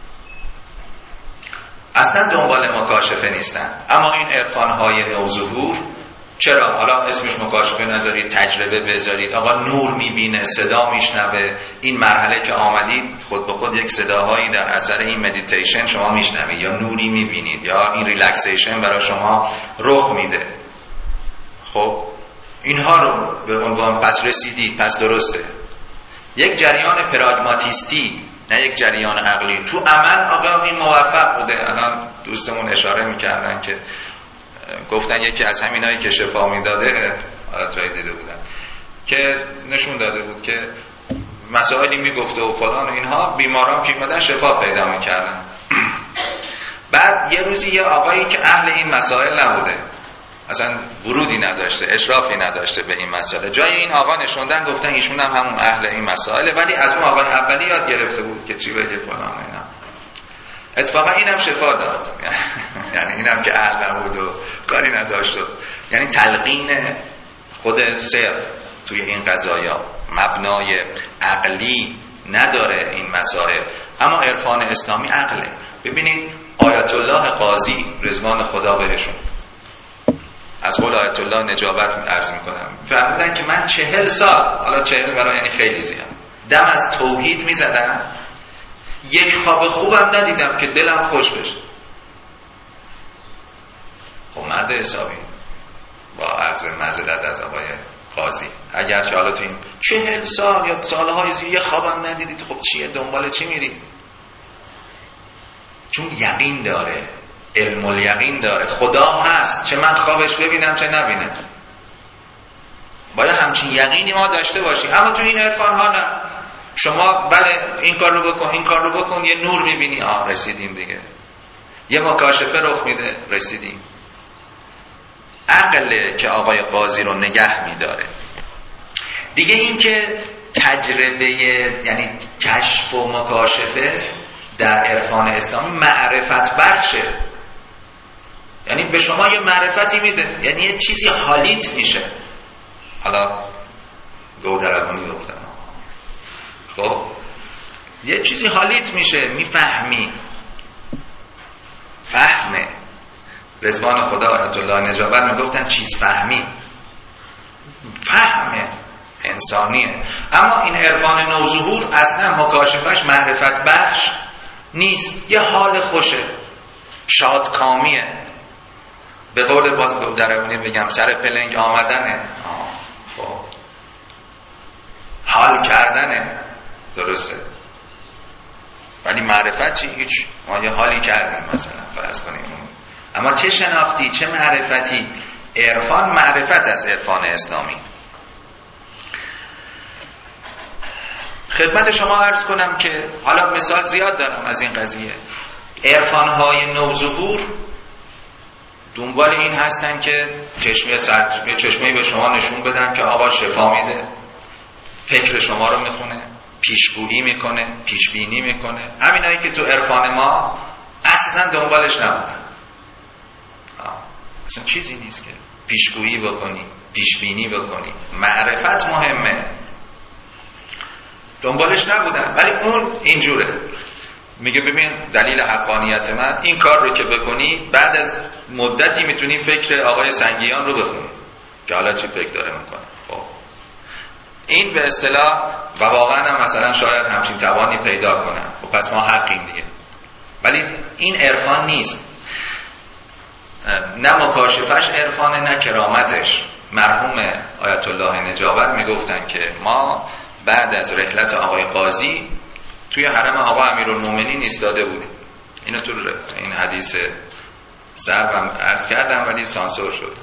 اصلا دنبال مکاشفه نیستن. اما این عرفان‌های نوظهور چرا؟ حالا اسمش مکاشفه نذارید، تجربه بذارید. آقا نور میبینه، صدا میشنوه. این مرحله که آمدید خود به خود یک صداهایی در اثر این مدیتیشن شما میشنوید، یا نوری میبینید، یا این ریلکسیشن برای شما رخ میده. خب اینها رو به عنوان پس رسیدید، پس درسته. یک جریان پراگماتیستی، نه یک جریان عقلی. تو عمل آقا این موفق بوده. الان دوستمون اشاره میکردن که گفتن یکی از همینایی که شفا میداده، حالت رای دیده بودن که نشون داده بود که مسائلی میگفته و فلان و اینها، بیماران که میمدن شفا پیدا میکردن. بعد یه روزی یه آقایی که اهل این مسائل نبوده، اصلا ورودی نداشته، اشرافی نداشته به این مسئله، جای این آقا نشوندن، گفتن ایشون هم همون اهل این مسائله، ولی از اون آقای اولی یاد گرفته بود که چی بگه فلان اینا. اتفاقا اینم شفا داد. یعنی اینم که اهل نبود و کاری نداشت، یعنی تلقین خود صرف توی این قضایا مبنای عقلی نداره این مسائل. اما عرفان اسلامی عقله. ببینید آیت الله قاضی رضوان خدا بهشون از قول آیت الله نجابت عرض میکنم، فرمودن که من 40 سال، حالا 40 برای یعنی خیلی زیاد، دم از توحید میزدم، یک خواب خوبم ندیدم که دلم خوش بشه. خب مرد حسابی، با عرض معذرت از آقای قاضی، اگر که حالا تو این 40 سال یا سالهای زیاد یه خوابم ندیدید، خب چیه؟ دنبال چی میرید؟ چون یقین داره، علم الیقین داره، خدا هست، چه من خوابش ببینم چه نبینم. باید همچین یقینی ما داشته باشیم. اما تو این عرفان ها نه، شما بله این کار رو بکن، این کار رو بکن، یه نور میبینی، رسیدیم دیگه، یه مکاشفه رخ میده، رسیدیم. عقله که آقای قاضی رو نگه میداره دیگه. این که تجربه یعنی کشف و مکاشفه در عرفان اسلامی معرفت بخشه، یعنی به شما یه معرفتی میده، یعنی یه چیزی حالیت میشه. حالا گودرگونی گفتم، خب یه چیزی حالیت میشه، میفهمی، فهمه. رضوان خدا آیت الله نجابت میگفتن چیز فهمی، فهمه انسانیه. اما این عرفان نوظهور اصلا مکاشفش معرفت بخش نیست، یه حال خوشه، شادکامیه. به قول باز درونی بگم سر پلنگ آمدنه، خب حال کردنه، درسته. ولی معرفت چی؟ هیچ، ما یه حالی کردیم مثلا فرض کنیم. اما چه شناختی، چه معرفتی؟ عرفان معرفت از عرفان اسلامی. خدمت شما عرض کنم که حالا مثال زیاد دارم از این قضیه. عرفان‌های نوظهور دنبال این هستن که چشمه‌ای به شما نشون بدن که آقا شفا میده، فکر شما رو میخونه، پیشگویی میکنه، پیشبینی میکنه. همینایی که تو عرفان ما اصلا دنبالش نبودن. اصلا چیزی نیست که پیشگویی بکنی، پیشبینی بکنی. معرفت مهمه، دنبالش نبودن. ولی اون اینجوره، میگه ببین دلیل حقانیت من این کار رو که بکنی، بعد از مدتی میتونی فکر آقای سنگیان رو بخونی که حالا چی فکر داره میکنه. خب این به اصطلاح، و واقعا هم مثلا شاید همچین توانی پیدا کنن، خب پس ما حقیم دیگه. ولی این عرفان نیست، نه مکاشفش عرفانه، نه کرامتش. مرحوم آیت الله نجابت میگفتن که ما بعد از رحلت آقای قاضی توی حرم آقا امیرالمومنین ایستاده بودیم. اینو تو این حدیث ضربم عرض کردم ولی سانسور شد.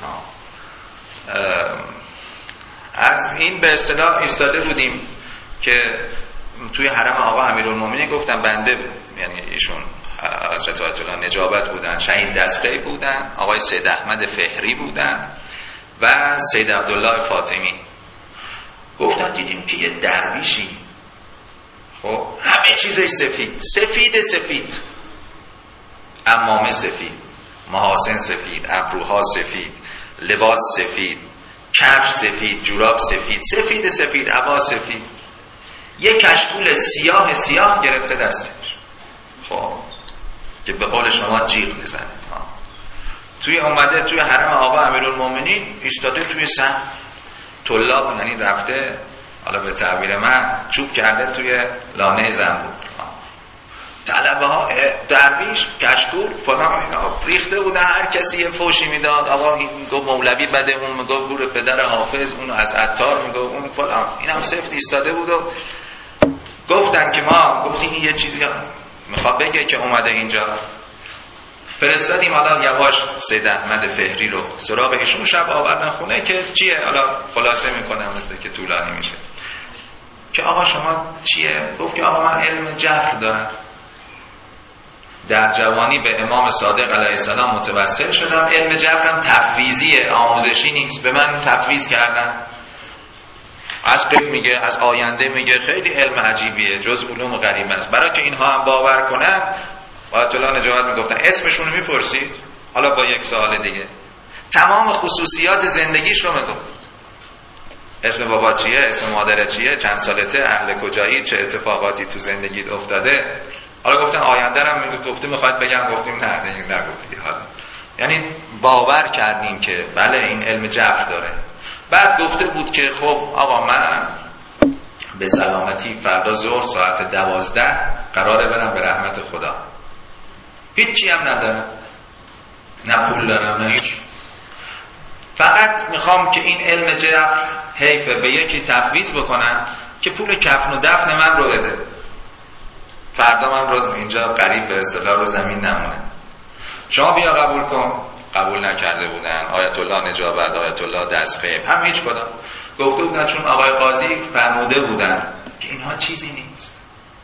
این به اصطلاح ایستاده بودیم که توی حرم آقا امیرالمومنین گفتن بنده، یعنی ایشون حضرت آیت الله نجابت بودن، شهید دستگی بودن، آقای سید احمد فهری بودن و سید عبدالله فاطمی. گفتن دیدیم که یه درویشی، خب همه چیزش سفید، عمامه سفید، محاسن سفید، ابروها سفید، لباس سفید، کفش سفید، جوراب سفید، عبا سفید، یه کشکول سیاه گرفته دستش، خب که به قول شما جیغ بزنه. توی اومده توی حرم آقا امیرالمومنین ایستاده توی صحن، طلاب یعنی رفته، حالا به تعبیر من چوب کرده توی لانه زنبور. طلبه ها درویش، کشکول فلان اینا ریخته بودن، هر کسی یه فوشی میداد. آقا این میگه مولوی بده، اون میگه گور پدر حافظ، اون از عطار میگه اون فلان. اینم سفت ایستاده بود و گفتن که ما گفتیم یه چیزی میخواد بگه که اومده اینجا. فرستادیم حالا یواش سید احمد فهری رو سراغ ایشون، شب آوردن خونه که چیه، حالا خلاصه میکنم مثل که طولانی میشه، که آقا شما چیه؟ گفت که آقا من علم جفر دارم، در جوانی به امام صادق علیه السلام متوسل شدم، علم جفرم تفویضیه، آموزشی نیست، به من تفویض کردن. از قبل میگه، از آینده میگه، خیلی علم عجیبیه، جز علوم غریب است. برای که اینها هم باور کنند، آیت الله نجابت میگفتن اسمشون رو میپرسید، حالا با یک سوال دیگه تمام خصوصیات زندگیش رو میگفت. اسم بابا چیه، اسم مادر چیه، چند سالته، اهل کجایی، چه اتفاقاتی تو زندگیت افتاده. حالا گفتن آینده هم میگفت، گفته میخواد بگم، گفتیم نه دیگه نگفتی. حالا یعنی باور کردیم که بله این علم جبر داره. بعد گفته بود که خب آقا من به سلامتی فردا ظهر ساعت 12 قراره برم به رحمت خدا، هیچی هم ندارم، نه پول دارم نه هیچ، فقط میخوام که این علم جبر حیفه به یکی تفویض بکنم که پول کفن و دفن من رو بده، فردا من رو اینجا قریب به اصطلاح رو زمین نمونه، شما بیا قبول کن. قبول نکرده بودن. آیت الله نجابت، آیت الله دستخیب، هم هیچ کدام. گفته بودن چون آقای قاضی فرموده بودن که اینها چیزی نیست،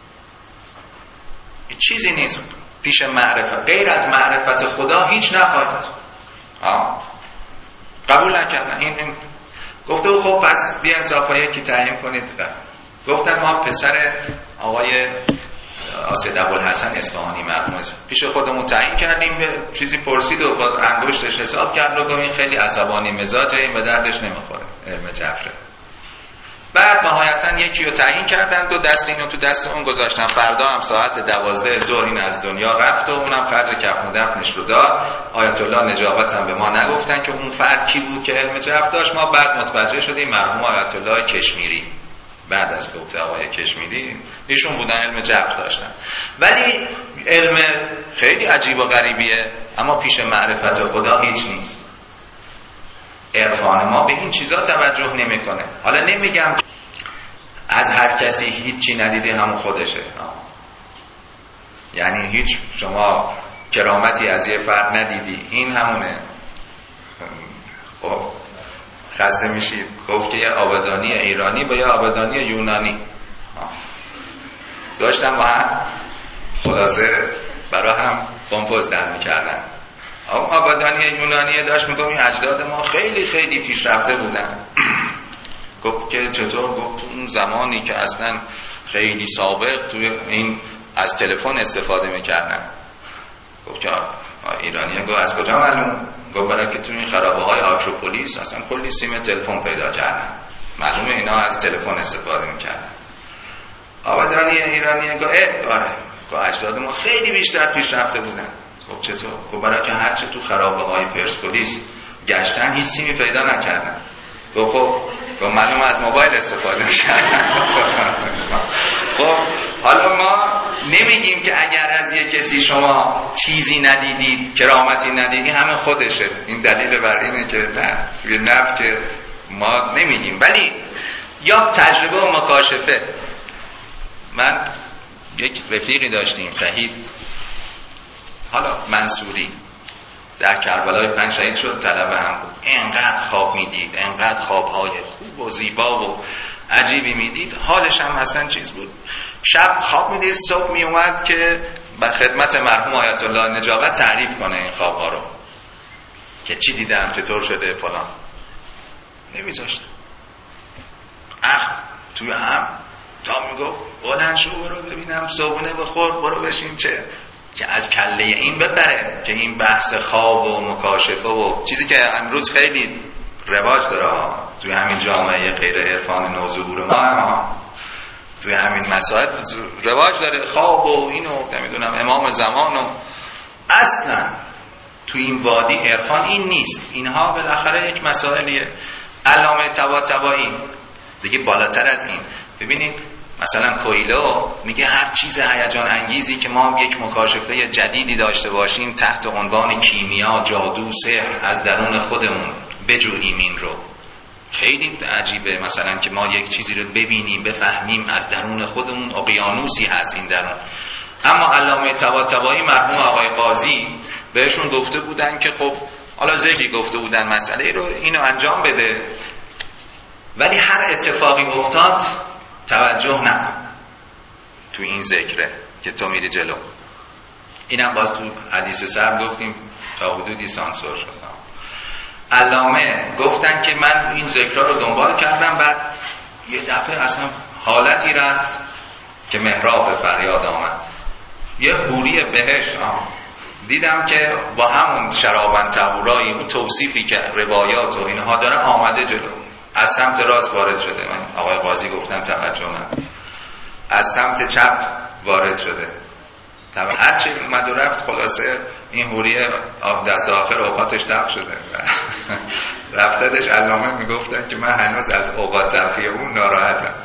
چیزی نیست پیش معرفت، غیر از معرفت خدا هیچ نخواهید. قبول نکردن. این گفته بود خب پس بیا انصافا یکی تعیین کنید. گفتن ما پسر آقای اسد ابوالحسن اصفهانی مرحوم پیش خودمون تعیین کردیم، به چیزی پرسید و خود انگشتش حساب کرد و گفت خیلی عصبانی مزاجه، این به دردش نمیخوره، علم جبره. بعد نهایتا یکی رو تعیین کردند و دست اینو تو دست اون گذاشتن. فردا هم ساعت 12 ظهر این از دنیا رفت و اونم خرج کفن و دفنش رو داد. آیت الله نجابت هم به ما نگفتن که اون فرد کی بود که علم جبر داشت. ما بعد متوجه شدیم مرحوم آیت الله کشمیری، بعد از فوت آقای کشمیری، ایشون بودن علم جبر داشتن. ولی علم خیلی عجیب و غریبیه، اما پیش معرفت خدا هیچ نیست. عرفان ما به این چیزا توجه نمیکنه. حالا نمیگم از هر کسی هیچی ندیده همون خودشه، یعنی هیچ شما کرامتی از یه فرد ندیدی این همونه، خب خسته میشید. گفت که یه آبادانی ایرانی با یه آبادانی یونانی داشتن با هم خلاصه برای هم کمپوز در میکردن. آبادانی یونانی داشت میگم این اجداد ما خیلی خیلی پیشرفته بودن. گفت که چطور؟ گفت اون زمانی که اصلا خیلی سابق توی این از تلفن استفاده میکردن. گفت که ایرانی گفت از کجا معلوم؟ گفت برای که توی این خرابه های آکروپولیس اصلا کلی سیم تلفن پیدا کردن، معلومه اینا از تلفن استفاده میکردن. آبادانی ایرانی گفت آره، گفت اجداد ما خیلی بیشتر پیشرفته بودن. گفت چطور؟ گفت برای که هرچه تو خرابه های پرسپولیس گشتن هیچ سیمی پیدا نکردن. گفت خب معلوم از موبایل استفاده می‌کردن. خب حالا ما نمیگیم که اگر از یک کسی شما چیزی ندیدید، کرامتی ندیدید، همه خودشه. این دلیل بر اینه که نه توی نفس که ما نمیگیم، ولی یا تجربه و مکاشفه. من یک رفیقی داشتیم شهید، حالا منصوری، در کربلای 5 شهید شد، طلبه هم بود. انقدر خواب میدید، انقدر خوابهای خوب و زیبا و عجیبی میدید، حالش هم اصلا چیز بود. شب خواب میدید، صبح میومد که به خدمت مرحوم آیت الله نجابت تعریف کنه این خوابها رو که چی دیدم، چطور شده، فلان. نمیذاشت. توی هم تا میگو بلند شو برو ببینم، صبحونه بخور، برو بشین، چه که از کله این ببره که این بحث خواب و مکاشفه و چیزی که امروز خیلی رواج داره توی همین جامعه غیر عرفان نوظهور ما، توی همین مسائل رواج داره، خواب و اینو نمیدونم امام زمان و اصلا توی این وادی عرفان این نیست. اینها بالاخره یک مسائلیه. علامه طباطبایی دیگه بالاتر از این. ببینید مثلا کویلو میگه هر چیز هیجان انگیزی که ما یک مکاشفه جدیدی داشته باشیم تحت عنوان کیمیا، جادو، سحر، از درون خودمون بجوییم این رو. خیلی عجیبه مثلا که ما یک چیزی رو ببینیم، بفهمیم از درون خودمون اقیانوسی هست این درون. اما علامه طباطبایی مرحوم آقای قاضی بهشون گفته بودن که خب حالا ذکری گفته بودن مسئله رو اینو انجام بده، ولی هر اتفاقی افتاد توجه نکن تو این ذکره که تو میری جلو. اینم باز تو حدیث سر گفتیم تا حدودی سانسور شد. علامه گفتن که من این ذکرها رو دنبال کردم، بعد یه دفعه اصلا حالتی رفت که محراب فریاد آمد، یه حوری بهشت دیدم که با همون شرابن طهورایی اون توصیفی که روایات و اینها داره آمده جلو، از سمت راست وارد شده. من آقای قاضی گفتن توجه نکن، از سمت چپ وارد شده. هرچی اومد و رفت خلاصه این حوریه دست آخر اوقاتش تق شده رفتدش علامه میگفتن که من هنوز از اوقات تلخی اون ناراحتم.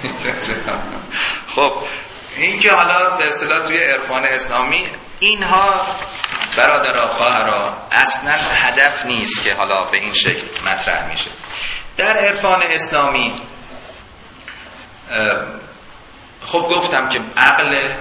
خب این که حالا به اصطلاح توی عرفان اسلامی اینها برادرها خواهرها اصلا هدف نیست که حالا به این شکل مطرح میشه. در عرفان اسلامی خب گفتم که عقل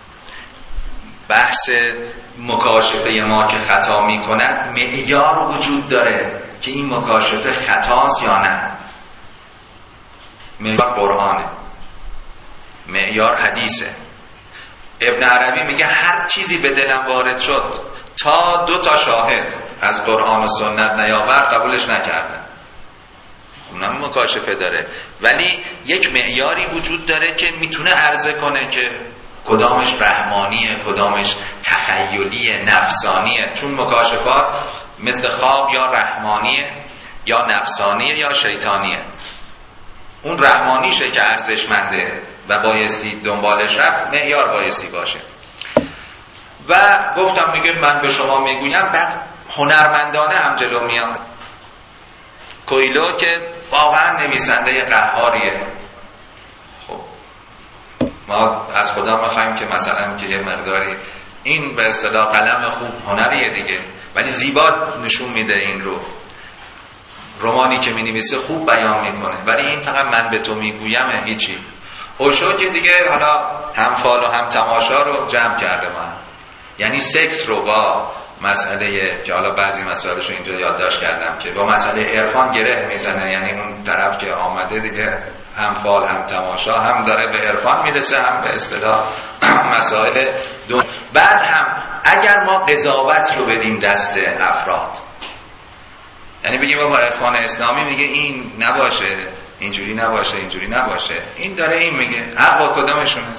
بحث مکاشفه ما که خطا میکنن معیار وجود داره که این مکاشفه خطاست یا نه. معیار قرآنه، معیار حدیثه. ابن عربی میگه هر چیزی به دلم وارد شد تا 2 شاهد از قرآن و سنت نیاورد قبولش نکردن. اونم مکاشفه داره، ولی یک معیاری وجود داره که میتونه عرضه کنه که کدامش رحمانیه کدامش تخیلیه نفسانیه، چون مکاشفات مثل خواب یا رحمانیه یا نفسانیه یا شیطانیه. اون رحمانیشه که ارزشمنده و بایستی دنبالش رفت، معیار بایستی باشه. و گفتم میگه من به شما میگویم، بعد هنرمندانه هم جلو میاد. کویلو که واقعا نویسنده قهاریه، خب ما از خدا میخوایم که مثلا که یه مقداری این به اصطلاح قلم خوب هنریه دیگه، ولی زیبا نشون میده این رو. رمانی که مینویسه خوب بیان میکنه، ولی این فقط من به تو میگویم هیچی. اوشو که دیگه حالا هم فال و هم تماشا رو جمع کرده من، یعنی سکس رو با مسئله که حالا بعضی مسائلش رو اینجا یادداشت کردم که با مسئله عرفان گره میزنه، یعنی اون طرف که آمده دیگه هم فال هم تماشا، هم داره به عرفان میرسه هم به اصطلاح مسائل بعد هم اگر ما قضاوت رو بدیم دست افراد، یعنی بگیم با عرفان اسلامی میگه این نباشه اینجوری نباشه اینجوری نباشه، این داره این میگه، حق با کدامشونه؟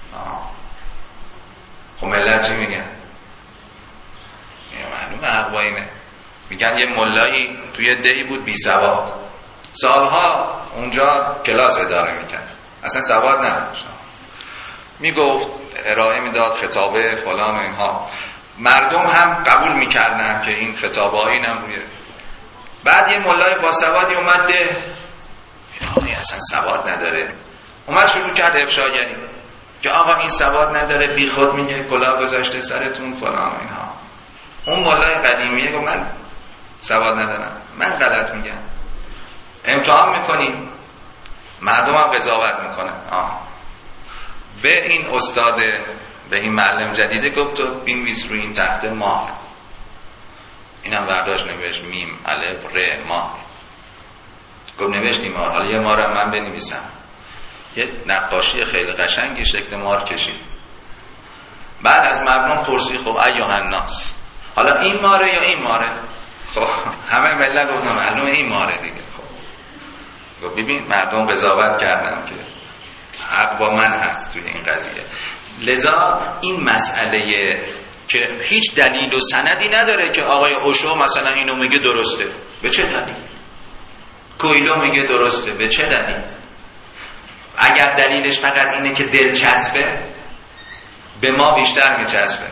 خب ملت چی میگن؟ معلومه حق با اینه. میگن یه ملایی توی دی بود بی سواد، سالها اونجا کلاس اداره میکرد، اصلا سواد نداشت، میگفت ارائه میداد خطابه فلان و اینها، مردم هم قبول میکردن که این خطابه هایی نمویه. بعد یه ملای با سوادی اومد ده، این اصلا سواد نداره، اومد شروع کرد افشاگری که آقا این سواد نداره، بی خود میگه کلاه گذاشته سرتون فلان اینها. اون مولای قدیمیه گفت من سواد ندارم، من غلط میگم. امتحان میکنیم، مردم هم قضاوت میکنه. به این استاد، به این معلم جدیده گفت تو بنویس روی این تخته مار. اینم برداشت نوشت میم الف ر مار. گفت نوشتی مار، حالا یه مار هم من بنویسم. یه نقاشی خیلی قشنگی شکل مار کشید. بعد از مردم پرسید خب ایها الناس، حالا این ماره یا این ماره؟ خب همه ملت گفتن معلومه این ماره دیگه. خب گفت ببین مردم قضاوت کردن که حق با من هست توی این قضیه. لذا این مسئله که هیچ دلیل و سندی نداره که آقای اوشو مثلا اینو میگه درسته، به چه دلیل؟ کویلو میگه درسته، به چه دلیل؟ اگر دلیلش فقط اینه که دلچسبه، به ما بیشتر میچسبه.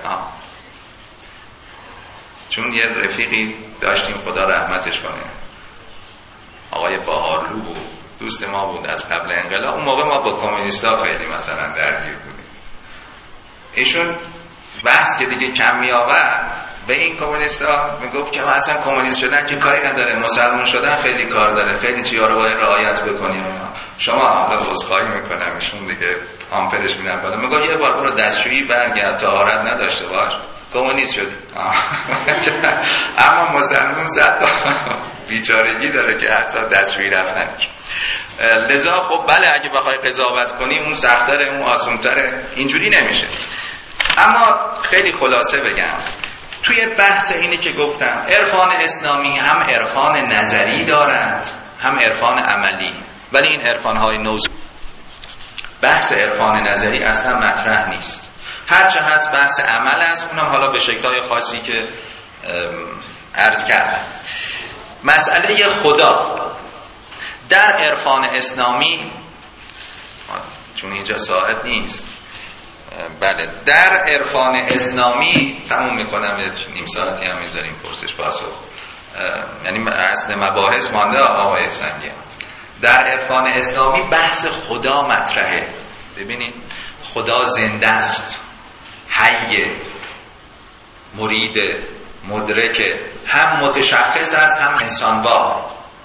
چون یه رفیقی داشتیم خدا رحمتش کنه، آقای باهارلو بود، دوست ما بود از قبل انقلاب. اون موقع ما با کمونیستا خیلی مثلا درگیر بودیم. ایشون بحث که دیگه کم می آورد به این کمونیستا میگفت که اصلا کمونیست شدن که کاری نداره، مسلمان شدن خیلی کار داره، خیلی چیزا رو باید رعایت بکنیم. شما حالا عذرخواهی میکنم، ایشون دیگه آمپرش میرن بالا، میگه یه بار برو دستشویی برگرد، طهارت نداشته باش، کمونیست شدی. اما مسلمان صد بیچارگی داره که حتی دستشویی رفتن. لذا خب بله اگه بخوای قضاوت کنی اون سخت‌تره اون آسان‌تره، اینجوری نمیشه. اما خیلی خلاصه بگم، توی بحث اینی که گفتم عرفان اسلامی هم عرفان نظری دارد هم عرفان عملی، ولی این عرفان‌های نوزی بحث عرفان نظری اصلا مطرح نیست. هرچه هست بحث عمل است، اونم حالا به شکل‌های خاصی که عرض کردم. مسئله خدا در عرفان اسلامی، چون اینجا ساعت نیست بله در عرفان اسلامی تموم میکنم، نیم ساعتی هم میذاریم پرسش پاسخ، یعنی اصل مباحث مانده آقای سنگی. در عرفان اسلامی بحث خدا مطرحه. ببینید خدا زنده است، حی، مرید، مدرک، هم متشخص است هم انسان با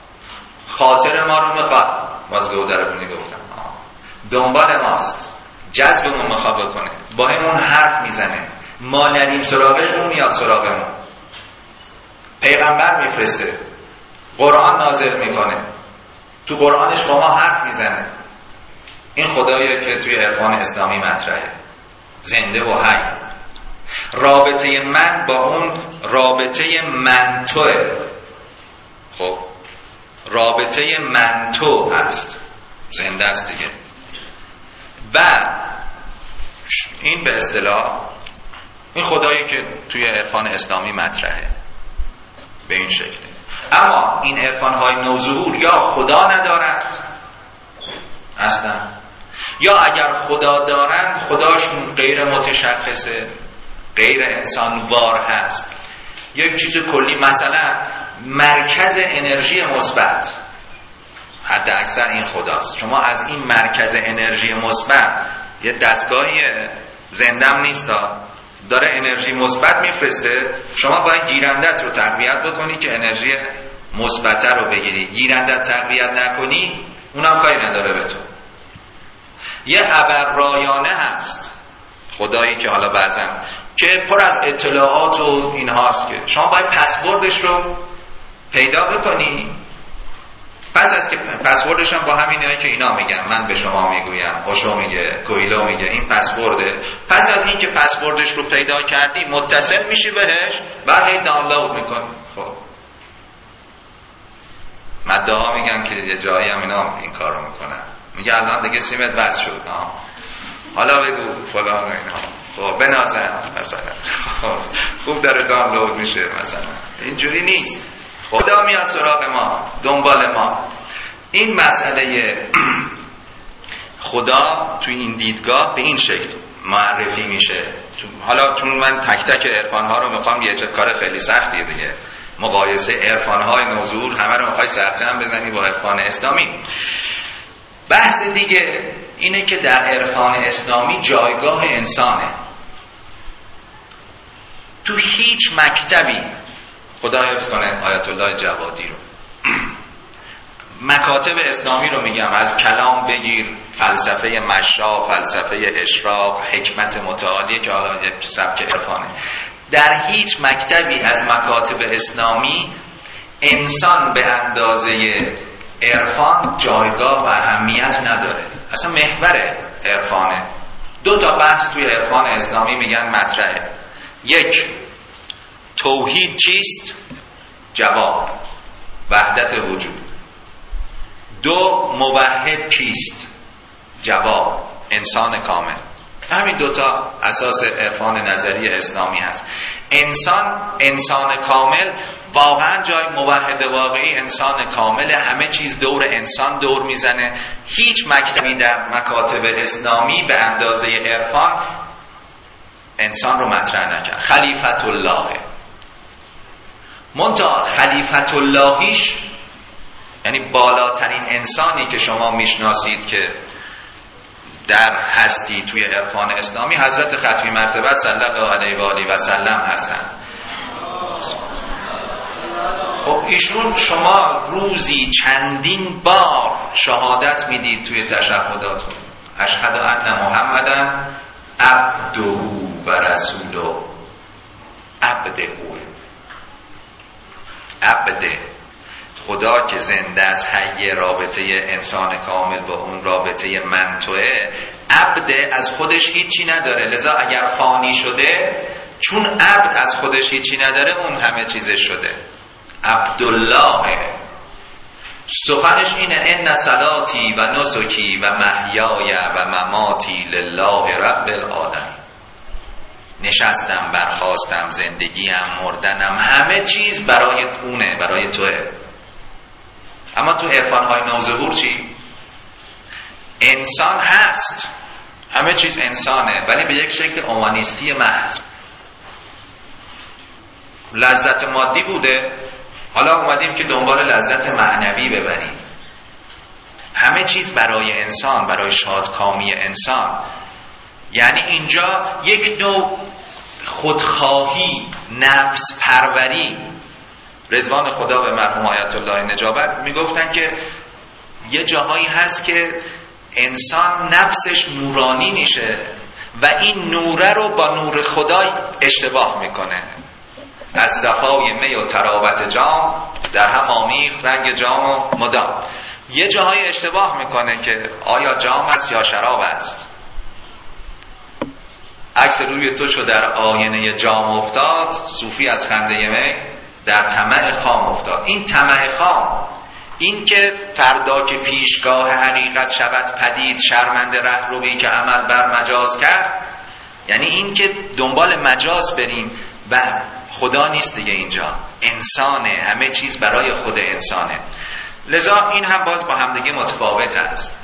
خاطر ما رو میخواد، باز گودربونی گفتم دنبال ماست، جذبمون میخواد بکنه، با همون حرف میزنه، ما نریم سراغش اون میاد سراغمون، پیغمبر میفرسته، قرآن نازل میکنه، تو قرآنش با ما حرف میزنه. این خداییه که توی عرفان اسلامی مطرحه، زنده و حی. رابطه من با اون رابطه من توه. خب رابطه من تو هست، زنده است دیگه. و این به اصطلاح این خدایی که توی عرفان اسلامی مطرحه به این شکل. اما این عرفان‌های نوظهور یا خدا ندارند اصلا، یا اگر خدا دارند خداشون غیر متشخصه، غیر انسان وار هست. یک چیز کلی، مثلا مرکز انرژی مثبت حد اکثر این خداست. شما از این مرکز انرژی مثبت، یه دستگاهی زندم نیست داره انرژی مثبت میفرسته، شما باید گیرندت رو تقویت بکنی که انرژی مثبت رو بگیری. گیرندت تقویت نکنی اونم کاری نداره به تو. یه ابررایانه هست خدایی که حالا بعضن که پر از اطلاعات و این هاست که شما باید پسوردش رو پیدا بکنی. پس از که پسوردش هم با همینایی که اینا میگن، من به شما میگویم، اوشو میگه، کویلو میگه، این پسورده. پس از این که پسوردش رو پیدا کردی متصل میشی بهش، بعد هی دانلود میکنی. خب مدعا میگن که یه جایی هم اینا این کارو میکنن، میگه الان دیگه سیمت بس شد، حالا بگو فلان و اینا، خب بنازم مثلا، خوب داره دانلود میشه مثلا. اینجوری نیست. خدا میاد سراغ ما، دنبال ما. این مسئله خدا توی این دیدگاه به این شکل معرفی میشه. حالا چون من تک تک عرفان‌ها رو میخوام، یه کار خیلی سختیه دیگه، مقایسه عرفان‌های نوظهور همه رو میخوای سخت جمع بزنی با عرفان اسلامی. بحث دیگه اینه که در عرفان اسلامی جایگاه انسانه. تو هیچ مکتبی، خدا حفظ کنه آیت الله جوادی رو، مکاتب اسلامی رو میگم، از کلام بگیر، فلسفه مشا، فلسفه اشراق، حکمت متعالی که حالا یک سبک عرفانه، در هیچ مکتبی از مکاتب اسلامی انسان به اندازه عرفان جایگاه و اهمیت نداره. اصلا محور عرفانه. دو تا بحث توی عرفان اسلامی میگن مطرحه. یک، توحید چیست؟ جواب، وحدت وجود. دو، موحد کیست؟ جواب، انسان کامل. همین دوتا اساس عرفان نظری اسلامی هست. انسان کامل، واقعا جای موحد واقعی انسان کامل، همه چیز دور انسان دور میزنه. هیچ مکتبی در مکاتب اسلامی به اندازه عرفان انسان رو مطرح نکرد. خلیفت الله، منتها خلیفت اللهیش یعنی بالاترین انسانی که شما میشناسید که در هستی توی عرفان اسلامی، حضرت ختمی مرتبت صلی الله علیه و آله و سلم هستند. خب ایشون شما روزی چندین بار شهادت میدید توی تشهداتون، اشهد ان محمدن عبده و رسوله. عبده خدا که زنده از حی، رابطه انسان کامل با اون رابطه من توه. عبد از خودش هیچی نداره، لذا اگر فانی شده، چون عبد از خودش هیچی نداره، اون همه چیزش شده. عبدالله، سخنش اینه ان صلاتی و نسکی و محیای و مماتی لله رب العالمین. نشستم، برخاستم، زندگیم، مردنم، همه چیز برای اونه، برای توه. اما تو عرفان‌های نوظهور چی؟ انسان هست، همه چیز انسانه، ولی به یک شکل اومانیستی محض. لذت مادی بوده، حالا اومدیم که دنبال لذت معنوی ببریم. همه چیز برای انسان، برای شادکامی انسان. یعنی اینجا یک نوع خودخواهی، نفس پروری. رضوان خدا به مرحوم آیت الله نجابت میگفتن که یه جاهایی هست که انسان نفسش نورانی میشه و این نوره رو با نور خدا اشتباه میکنه. از صفای می و تراوت جام در هم آمیخت رنگ جام و مدام. یه جاهای اشتباه میکنه که آیا جام است یا شراب است. عکس روی تو چو در آینه جام افتاد، صوفی از خنده می در طمع خام افتاد. این طمع خام، این که فردا که پیشگاه حقیقت شود پدید، شرمنده رهروی که عمل بر مجاز کرد، یعنی این که دنبال مجاز بریم و خدا نیست دیگه. اینجا انسانه، همه چیز برای خود انسانه. لذا این هم باز با همدیگه متفاوت است.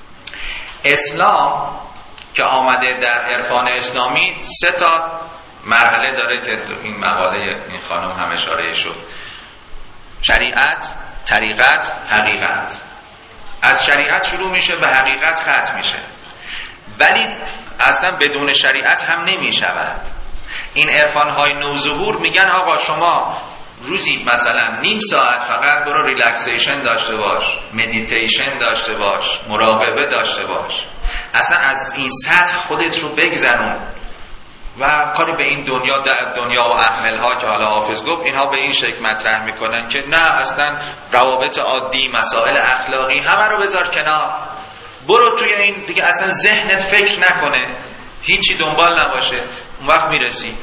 اسلام که آمده در عرفان اسلامی 3 مرحله داره که این مقاله این خانم هم اشاره شد: شریعت، طریقت، حقیقت. از شریعت شروع میشه به حقیقت ختم میشه، ولی اصلا بدون شریعت هم نمیشود. این عرفان‌های نوظهور میگن آقا شما روزی مثلا نیم ساعت فقط برو ریلکسیشن داشته باش، مدیتیشن داشته باش، مراقبه داشته باش، اصلا از این سطح خودت رو بگذرون و کاری به این دنیا و احملها که حالا حافظ گفت اینها به این شکل مطرح میکنن که نه، اصلا روابط عادی، مسائل اخلاقی همه رو بذار کنار، برو توی این دیگه، اصلا ذهنت فکر نکنه، هیچی دنبال نباشه، اون وقت میرسی.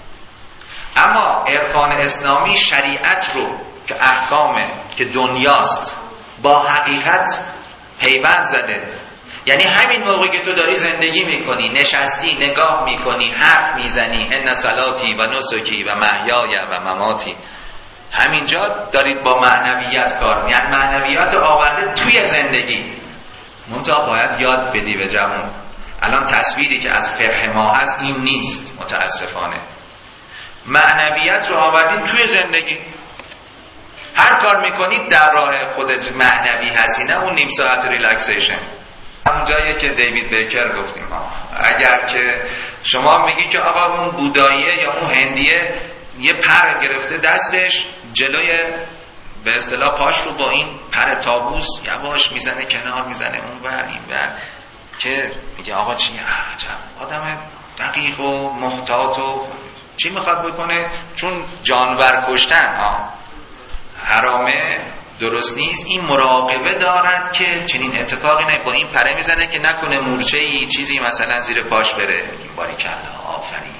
اما عرفان اسلامی شریعت رو که احکامه، که دنیاست، با حقیقت پیوند زده. یعنی همین موقعی که تو داری زندگی میکنی، نشستی نگاه میکنی، حرف میزنی، ان صلاتی و نسکی و محیای و مماتی، همینجا دارید با معنویت کار میکنید. یعنی معنویات آورده توی زندگی، منتها باید یاد بدی به جوان. الان تصویری که از فقه ما هست این نیست متاسفانه. معنویت رو آوردید توی زندگی، هر کار میکنید در راه خودت معنوی هستی، نه اون نیم ساعت ریلکسیشن. همون جاییه که دیوید بیکر گفتیم اگر که شما میگی که آقا اون بوداییه یا اون هندیه یه پر گرفته دستش جلوی به اصطلاح پاش رو با این پر تابوس یواش میزنه کنار، میزنه اون ور این ور، که میگه آقا چی عجب آدم دقیق و محتاط و چی میخواد بکنه، چون جانور کشتن حرامه، درست نیست. این مراقبه دارد که چنین اتفاقی نه، با این پره میزنه که نکنه مورچه‌ای چیزی مثلا زیر پاش بره. این باریکلا آفرین.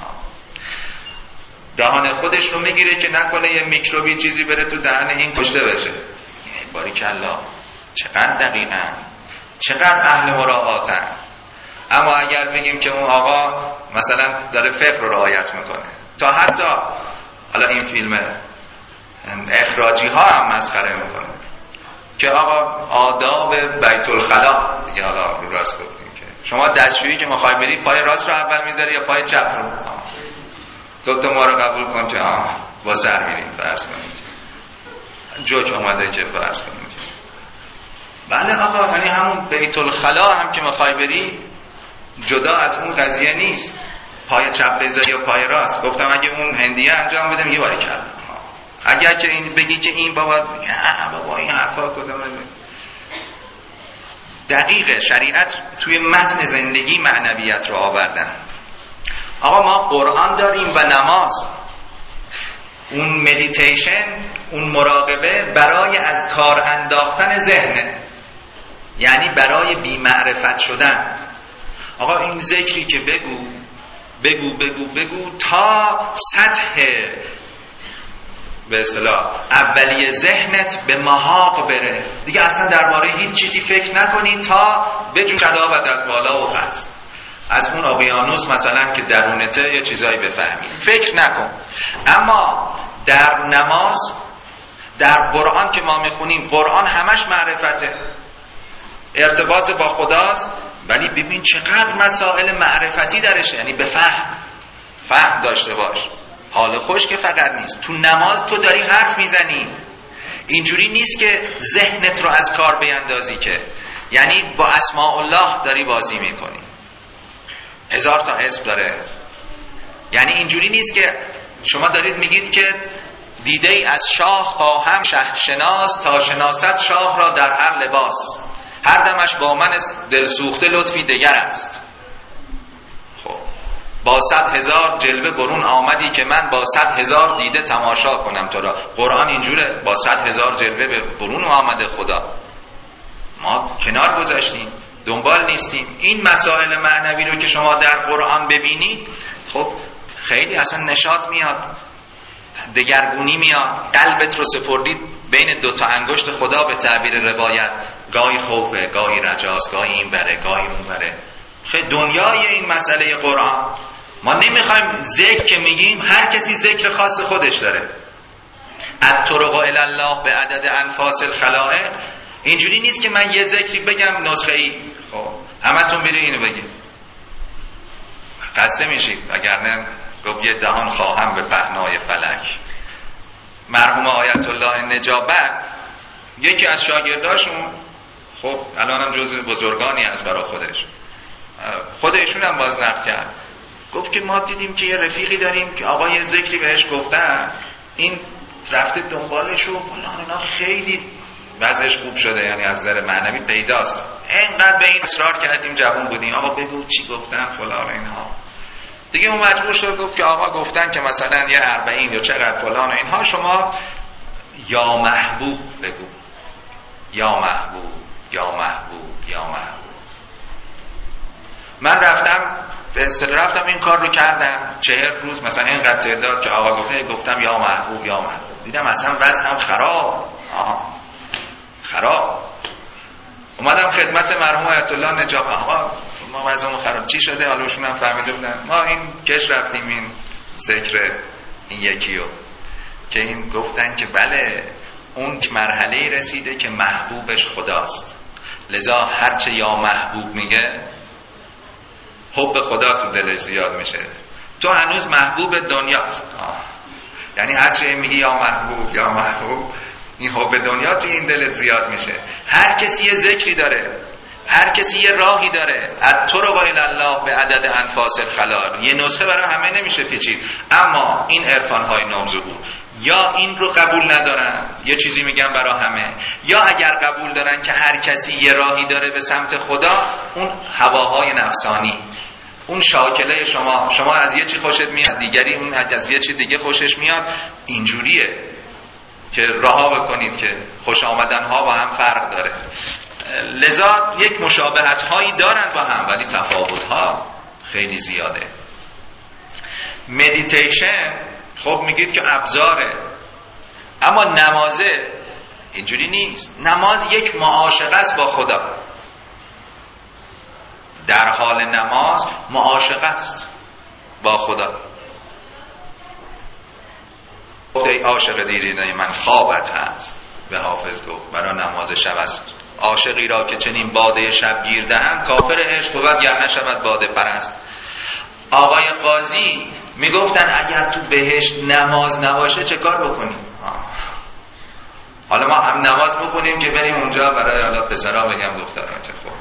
دهان خودش رو میگیره که نکنه یه میکروبی چیزی بره تو دهن این کشته بشه. باریکلا چقدر دقیقاً، چقدر اهل مراعاتن. اما اگر بگیم که اون آقا مثلا داره فقه رو رعایت میکنه، تا حتی حالا این فیلم اخراجی ها هم مسخره میکنه که آقا آداب بیت الخلا دیگه، حالا رو راست گفتیم که شما دستشویی که میخوای بری پای راست رو اول میذاری یا پای چپ رو؟ گفت ما رو قبول کن که با سر میریم، فرض کنید جوک اومده که فرض کنید بله آقا، یعنی همون بیت الخلا هم که میخوای بری جدا از اون قضیه نیست، پای چپ بذاری یا پای راست. گفتم اگه اون هندیه انجام بده میگه باری کرد. اگر که این بگی که این بابا این حرفا کدومه، دقیقه شریعت توی متن زندگی معنویت رو آوردن. آقا ما قرآن داریم و نماز، اون مدیتیشن، اون مراقبه برای از کار انداختن ذهنه، یعنی برای بی معرفت شدن. آقا این ذکری که بگو بگو بگو بگو تا سطح به اصطلاح اولیه ذهنت به محاق بره، دیگه اصلا درباره هیچ چیزی فکر نکنی تا بجو شدابت از بالا و پست، از اون اقیانوس مثلا که درونته یه چیزایی بفهمی، فکر نکن. اما در نماز، در قرآن که ما میخونیم، قرآن همش معرفته، ارتباط با خداست ولی ببین چقدر مسائل معرفتی درشه، یعنی به فهم داشته باش. حال خوش که فقط نیست، تو نماز تو داری حرف میزنی، اینجوری نیست که ذهنت رو از کار بیندازی، که یعنی با اسماء الله داری بازی میکنی، 1000 تا اسم داره. یعنی اینجوری نیست که شما دارید میگید که دیده ای از شاه خواهم شهرشناس، تا شناست شاه را در هر لباس، هر دمش با من دل سوخته لطفی دگر است. خب با 100,000 جلوه برون آمدی که من با 100,000 دیده تماشا کنم تو را. قرآن اینجوره، با 100,000 جلوه به برون آمده خدا، ما کنار گذاشتیم، دنبال نیستیم. این مسائل معنوی رو که شما در قرآن ببینید، خب خیلی اصلا نشاط میاد، دگرگونی میاد، قلبت رو سپردید بین 2 تا انگشت خدا به تعبیر روایت، گاهی خوفه، گاهی رجاست، گاهی این بره، گاهی اون بره. خیلی دنیای این مسئله قرآن. ما نمیخوایم ذکر که میگیم هر کسی ذکر خاص خودش داره. الطرق الی الله به عدد انفاس الخلائق، اینجوری نیست که من یه ذکری بگم نسخه ای خب همتون برید اینو بگید، خسته میشید. وگرنه گفت یه دهان خواهم به پهنای فلک. مرحوم آیت الله نجابت یکی از شاگرداشون، خب الانم جزو بزرگانی است برای خودشون هم باز نقل کرد، گفت که ما دیدیم که یه رفیقی داریم که آقا یه ذکری بهش گفتن، این رفته دنبالش و اینا خیلی وضعش خوب شده، یعنی از نظر معنوی پیداست. اینقدر به این اصرار کردیم، جوان بودیم، آقا بگو چی گفتن فلان اینها. دیگه اون مجبور شد گفت که آقا گفتن که مثلا یه 40 یا چقدر فلان اینها، شما یا محبوب بگو، یا محبوب، یا محبوب، یا محبوب. من رفتم این کار رو کردم 40 روز مثلا، اینقدر تعداد که آقا گفتم یا محبوب، یا محبوب. دیدم اصلا وضعم خراب. اومدم خدمت مرحوم آیت الله نجاب، آقا ما وضعمون خراب، چی شده؟ حالا ایشون هم فهمیده بودن. ما این کش رفتیم این ذکر این یکیو که این گفتن که بله اون مرحله رسیده که محبوبش خداست، لذا هرچه یا محبوب میگه حب خدا تو دلش زیاد میشه. تو هنوز محبوب دنیاست، یعنی هرچه میگی یا محبوب، یا محبوب، این حب دنیا توی این دلت زیاد میشه. هر کسی یه ذکری داره، هر کسی یه راهی داره. الطرق الی الله به عدد انفاس الخلائق، یه نسخه برای همه نمیشه پیچید. اما این عرفان‌های نامظهور یا این رو قبول ندارن، یه چیزی میگن برای همه، یا اگر قبول دارن که هر کسی یه راهی داره به سمت خدا، اون هواهای نفسانی، اون شاکله شما از یه چی خوشت میاد، از دیگری اون از یه چی دیگه خوشش میاد. اینجوریه که رها بکنید که خوش آمدن ها با هم فرق داره. لذا یک مشابهت هایی دارن با هم، ولی تفاوت ها خیلی زیاده. مدیتیشن خب میگید که ابزاره، اما نمازه اینجوری نیست. نماز یک معاشقه است با خدا. در حال نماز معاشقه است با خدا. ای عاشق دیرینه من خوابت هست، به حافظ گفت برای نماز شب است. عاشقی را که چنین باده شب گیر دهم، کافر عشق بود گر نشود باده پرست. آقای قاضی میگفتن اگر تو بهشت نماز نباشه چه کار بکنیم؟ حالا ما هم نماز بخونیم که بریم اونجا برای حالا پسرا بگم دخترا که خب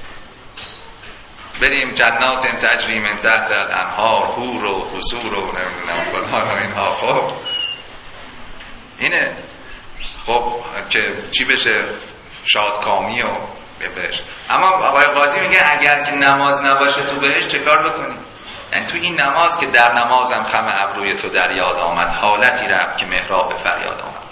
بریم جنات تجری من تحت الانهار، حور و قصور و نمیدونم اینها. خب اینه خب که چی بشه؟ شادکامی و بهشت. اما آقای قاضی میگه اگر که نماز نباشه تو بهشت چه کار بکنیم؟ یعنی تو این نماز که در نمازم خم ابروی تو در یاد آمد، حالتی رفت که محراب فریاد آمد.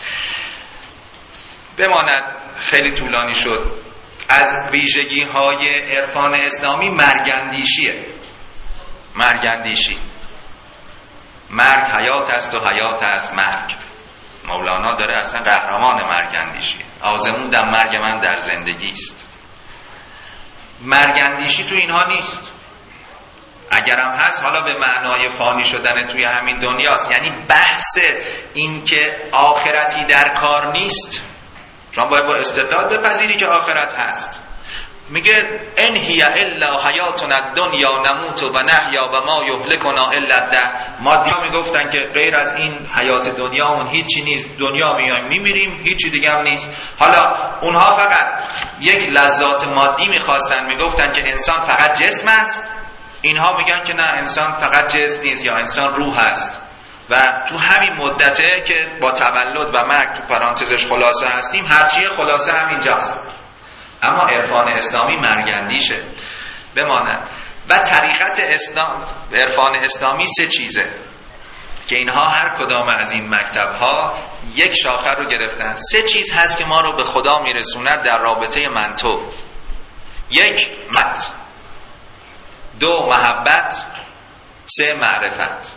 بماند خیلی طولانی شد. از ویژگی های عرفان اسلامی مرگندیشیه. مرگندیشی، مرگ حیات است و حیات است مرگ. مولانا داره اصلا قهرمان مرگندیشی. آزمودم مرگ من در زندگی است. مرگندیشی تو اینها نیست. اگرم هست حالا به معنای فانی شدن توی همین دنیاست. یعنی بحث این که آخرتی در کار نیست. شما باید با استدلال بپذیری که آخرت هست. میگه ان هی الا حیاتنا الدنیا نموت و نحیا و ما یهلکنا الا الدهر. مادی‌ها میگفتن که غیر از این حیات دنیامون هیچی نیست، دنیا میایم میمیریم، هیچی دیگه هم نیست. حالا اونها فقط یک لذات مادی میخواستن، میگفتن که انسان فقط جسم است، اینها میگن که نه، انسان فقط جسم نیست، یا انسان روح است. و تو همین مدته که با تولد و مرگ تو پرانتزش خلاصه هستیم، هرچی خلاصه هم اینجاست. اما عرفان اسلامی مرگندیشه بماند. و طریقت عرفان اسلامی 3 چیزه که اینها هر کدام از این مکتب‌ها یک شاخه رو گرفتن. 3 چیز هست که ما رو به خدا میرسوند در رابطه من تو. 1 مت، 2 محبت، 3 معرفت.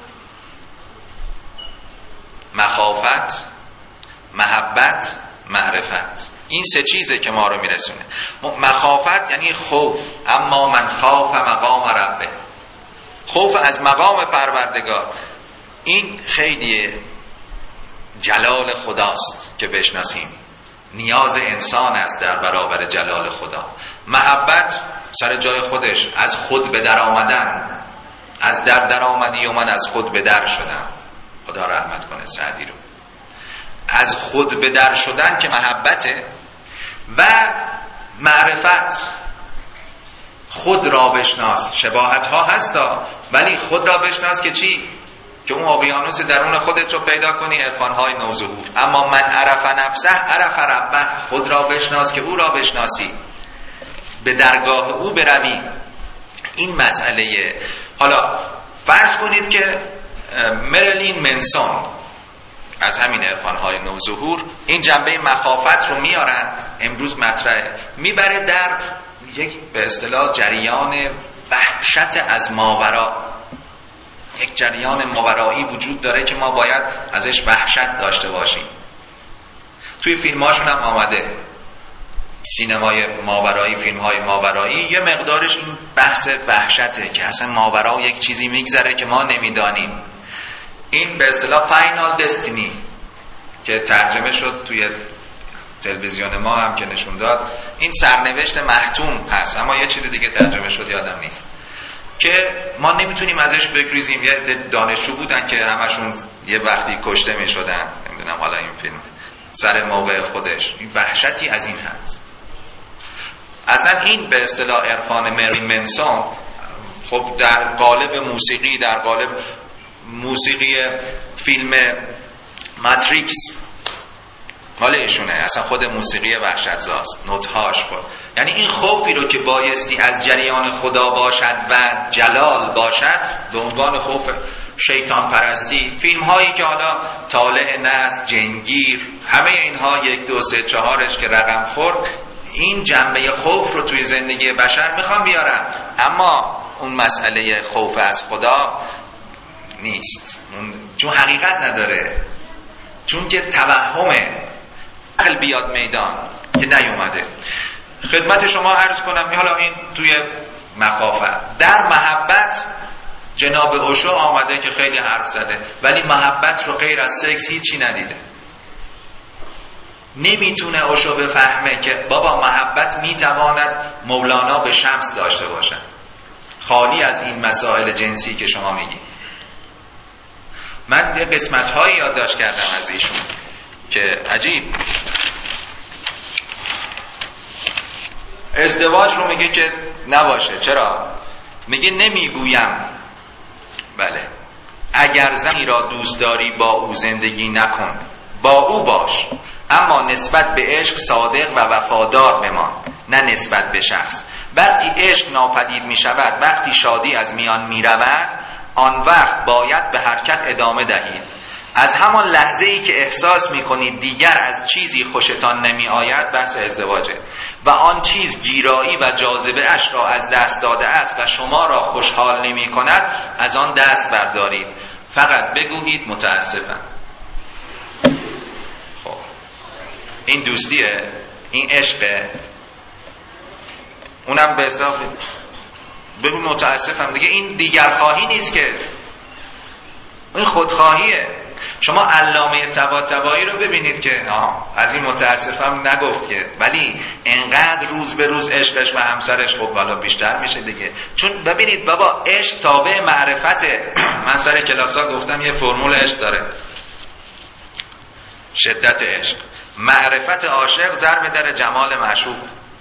مخافت، محبت، معرفت. این 3 چیزه که ما رو میرسونه. مخافت یعنی خوف، اما من خاف مقام ربه، خوف از مقام پروردگار. این خیلی جلال خداست که بشناسیم، نیاز انسان است در برابر جلال خدا. محبت سر جای خودش، از خود به در آمدن، از در آمدی و من از خود به در شدم. خدا رحمت کنه سعدی رو. از خود به در شدن که محبته. و معرفت، خود را بشناس. شباهت ها هستا، ولی خود را بشناس که چی؟ که اون اقیانوس درون خودت رو پیدا کنی، عرفان های نوظهور. اما من عرف نفسه عرف ربه، خود را بشناس که او را بشناسی، به درگاه او بروی. این مسئله. حالا فرض کنید که مریلین منسون از همین عرفان‌های نوظهور این جنبه مخافت رو میارن، امروز مطرحه، میبره در یک به اصطلاح جریان وحشت از ماورا. یک جریان ماورایی وجود داره که ما باید ازش وحشت داشته باشیم. توی فیلم‌هاشون هم آمده، سینمای ماورایی، فیلم‌های ماورایی، یه مقدارش این بحث وحشته که اصلا ماورا یک چیزی میگذره که ما نمیدانیم. این به اصطلاح فاینال دستینی که ترجمه شد توی تلویزیون ما هم که نشون داد، این سرنوشت محتوم هست، اما یه چیز دیگه ترجمه شد یادم نیست، که ما نمیتونیم ازش بگریزیم. یه دانشجو بودن که همشون یه وقتی کشته میشدن، نمیدونم حالا این فیلم سر موقع خودش، این وحشتی از این هست. اصلا این به اصطلاح عرفان مریلین منسون، خب در قالب موسیقی، در قالب موسیقی فیلم ماتریکس مال ایشونه، اصلا خود موسیقی وحشتزاست، نوت‌هاش خود. یعنی این خوفی رو که بایستی از جریان خدا باشد و جلال باشد به عنوان خوف شیطان پرستی، فیلم هایی که حالا طالع نسل، جنگیر، همه اینها 1 2 3 4ش که رقم خورد، این جنبه خوف رو توی زندگی بشر میخوام بیارم. اما اون مسئله خوف از خدا نیست، چون حقیقت نداره، چون که توهمه. عقل بیاد میدان که نیومده. خدمت شما عرض کنم حالا این توی مخافت. در محبت جناب اوشو آمده که خیلی حرف زده، ولی محبت رو غیر از سکس هیچی ندیده. نمیتونه اوشو بفهمه که بابا محبت میتواند مولانا به شمس داشته باشه، خالی از این مسائل جنسی که شما میگی. من یه قسمت هایی یادداشت کردم از ایشون که عجیب. ازدواج رو میگه که نباشه. چرا؟ میگه نمیگویم بله، اگر زنی را دوست داری با او زندگی نکن، با او باش، اما نسبت به عشق صادق و وفادار بمان، نه نسبت به شخص. وقتی عشق ناپدید می شود، وقتی شادی از میان می رود، آن وقت باید به حرکت ادامه دهید. از همان لحظه ای که احساس می کنید دیگر از چیزی خوشتان نمی آید، بحث ازدواجه، و آن چیز گیرایی و جاذبه اش را از دست داده است و شما را خوشحال نمی کند، از آن دست بردارید. فقط بگویید متاسفم. خب این دوستیه، این عشقه، اونم به حساب بگو متاسفم دیگه. این دیگر خواهی نیست که، این خودخواهیه. شما علامه طباطبایی رو ببینید که از این متاسفم نگفت که، ولی انقدر روز به روز عشقش و همسرش خب بالا بیشتر میشه دیگه. چون ببینید بابا عشق تابع معرفته. من سر کلاسا گفتم یه فرمول عشق داره، شدت عشق، معرفت عاشق ضرب در جمال معشوق.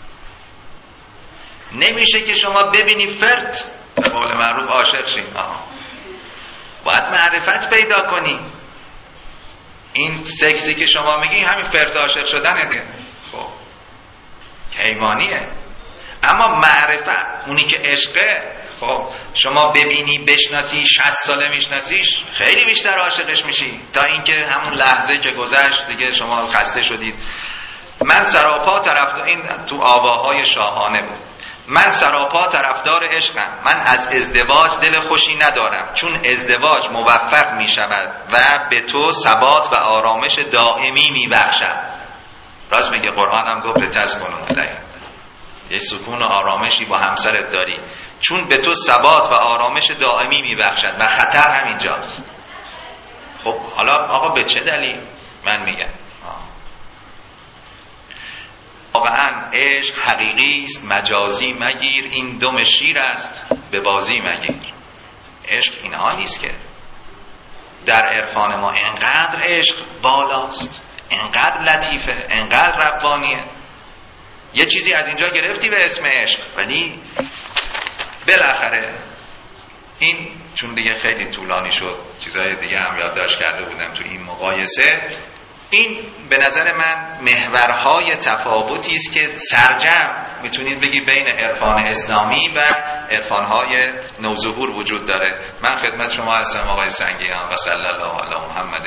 نمیشه که شما ببینی فرد به قول معروف عاشق شی، باید معرفت پیدا کنی. این سکسی که شما میگی همین فرد عاشق شدنه دیگه، خب حیوانیه. اما معرفت اونی که عشقه، خب شما ببینی بشناسی 60 ساله میشناسیش خیلی بیشتر عاشقش میشی تا اینکه همون لحظه که گذشت دیگه شما خسته شدید. من سراپا طرفدار، این تو آواهای شاهانه بود، من سراپا طرفدار عشقم، من از ازدواج دل خوشی ندارم، چون ازدواج موفق می شود و به تو ثبات و آرامش دائمی می بخشد. راست میگه، قرآن هم گفت لتسکنوا الیها، یه سکون و آرامشی با همسرت داری چون به تو ثبات و آرامش دائمی می بخشد و خطر همینجاست. خب حالا آقا به چه دلیل؟ من میگم واقعا عشق حقیقی است، مجازی مگیر، این دم شیر است به بازی مگیر. عشق اینها نیست که در عرفان ما انقدر عشق بالاست، انقدر لطیفه، انقدر ربانیه. یه چیزی از اینجا گرفتی به اسم عشق، ولی بالاخره این چون دیگه خیلی طولانی شد، چیزای دیگه هم یادداشت کرده بودم تو این مقایسه، این به نظر من محورهای تفاوتی است که سرجم میتونید بگی بین عرفان اسلامی و عرفانهای نوظهور وجود داره. من خدمت شما هستم آقای سنگیان و صلی الله علی محمد